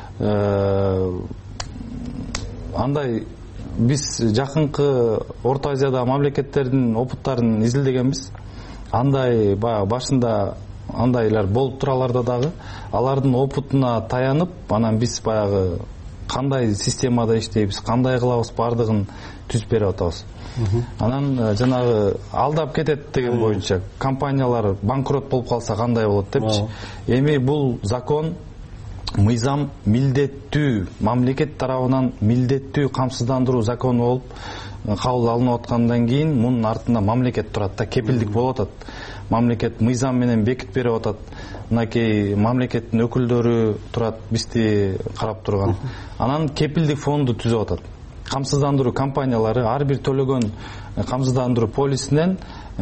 андай биз жакынкы Орто Азиядагы мамлекеттердин опыттарын изилдегенбиз. Андай баягы башында андайлар болуп тураларда дагы алардын опытына таянып, анан биз баягы кандай системада иштейбиз, кандай кылабыз бардыгын түзүп берип атабыз. Анан жанагы алдап кетет деген боюнча компаниялар банкрот болуп калса кандай болот депчи. Эми бул закон, мыйзам милдеттүү, мамлекет тарабынан милдеттүү камсыздандыруу закону болуп кабыл алынып аткандан кийин мунун артында мамлекет турат да, кепилдик болуп атат. Мамлекет мыйзам менен бекитип берип атат. Мынакей мамлекеттин өкүлдөрү турат, бизди карап турган. Анан кепилдик фонду түзүп атат. Камсыздандыруу компаниялары ар бир төлөгөн камсыздандыруу полисинен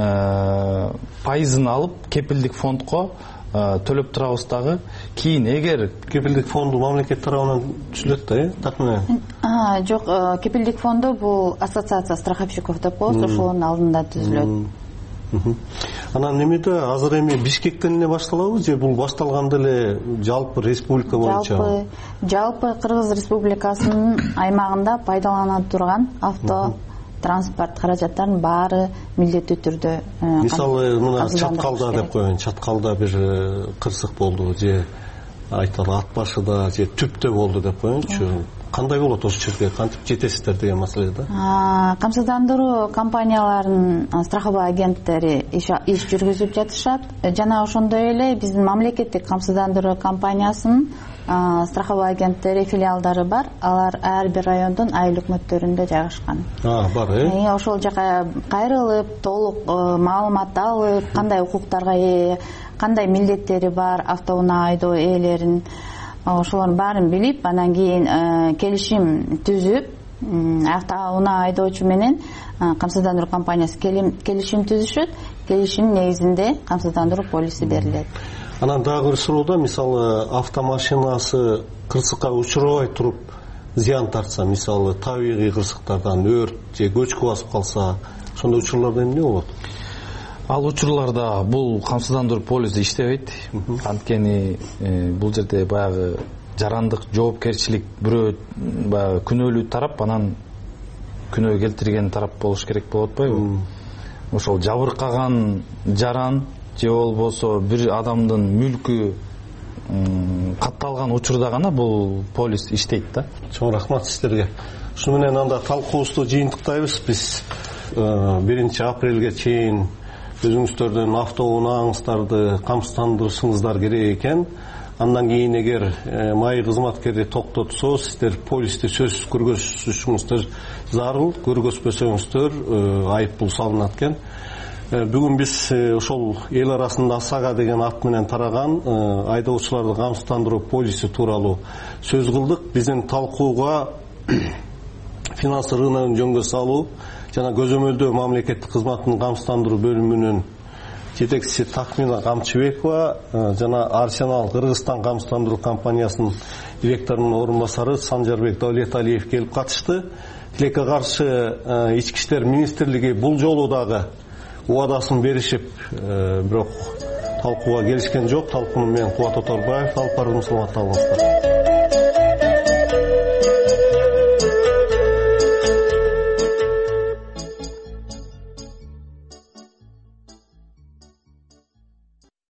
пайызын алып кепилдик фондко төлөп турабыз дагы. Кийин эгер
кепилдик фонду мамлекет тарабынан түзүлөт да, такминен?
Жок, кепилдик фонду бул ассоциация страховщиков деп коебуз, ошонун алдында түзүлөт.
Анан немеде азыр эми Бишкектен эле башталабы же бул башталганда эле жалпы республика боюнча?
Жалпы Кыргыз Республикасынын аймагында пайдалана турган авто транспорт каражаттарынын баары милдеттүү түрдө
мисалы мына Чаткалда деп коеюн, Чаткалда бир кырсык болду же айталы Ат башыда же Түптө болду деп коеюнчу. Кандай болот ошол жерге, кантип жетесиздер деген маселе да?
Камсыздандыруу компанияларынын страховой агенттери иш жүргүзүп жатышат. Жана ошондой эле биздин мамлекеттик камсыздандыруу компаниясынын страховой агенттери, филиалдары бар. Алар ар бир райондун айыл өкмөттөрүндө жайгашкан.
Бар,
ошол жака кайрылып, толук маалымат алып, кандай укуктарга ээ, кандай милдеттери бар автоунаа айдоо ээлеринин, ошолордун баарын билип, анан кийин келишим түзүп, автоунаа айдоочу менен камсыздандыруу компаниясы келишим түзүшөт. Келишим негизинде камсыздандыруу полиси берилет.
Анан дагы бир суроодо, мисалы автомашинасы кырсыкка учурабай туруп зыян тартса, мисалы табигый кырсыктардан өрт же көчкү басып калса, ошондой учурларда эмне болот?
Ал учурларда бул камсыздандыруу полиси иштебейт. Анткени бул жерде баягы жарандык жоопкерчилик бирөө баягы күнөөлүү тарап, анан күнөө келтирген тарап болуш керек болуп атпайбы? Ошол жабыркаган жаран же болбосо бир адамдын мүлкү катталган учурда гана бул полис иштейт да.
Чоң рахмат сиздерге. Ушуну менен анда талкуубузду жыйынтыктайбыз. Биз 1 апрелге чейин өзүңүздөрдүн автоунааңыздарды камсыздандырышыңыздар керек экен. Андан кийин эгер маай кызматкери токтотсо, сиздер полисти сөзсүз көргөзүшүңүздөр зарыл, көргөзбөсөңүздөр айыппул салынат экен. Бүгүн биз ошол эл арасында САГА деген ат менен тараган айдоочуларды камсыздандыруу полиси тууралуу сөз кылдык. Биздин талкууга финанс рыногун жөнгө салуу жана көзөмөлдөө мамлекеттик кызматтын камсыздандыруу бөлүмүнүн жетекчиси Такмина Камчыбекова жана Арсенал Кыргызстан камсыздандыруу компаниясынын директорунун орун басары Санжарбек Даулеталиев келип катышты. Тилекке каршы ички иштер министрлиги бул жолу дагы убадасын беришип, бирок талкууга келишкен жок. Талкууну мен Кубат Оторбаев алып бардым. Саламатта болуңуздар.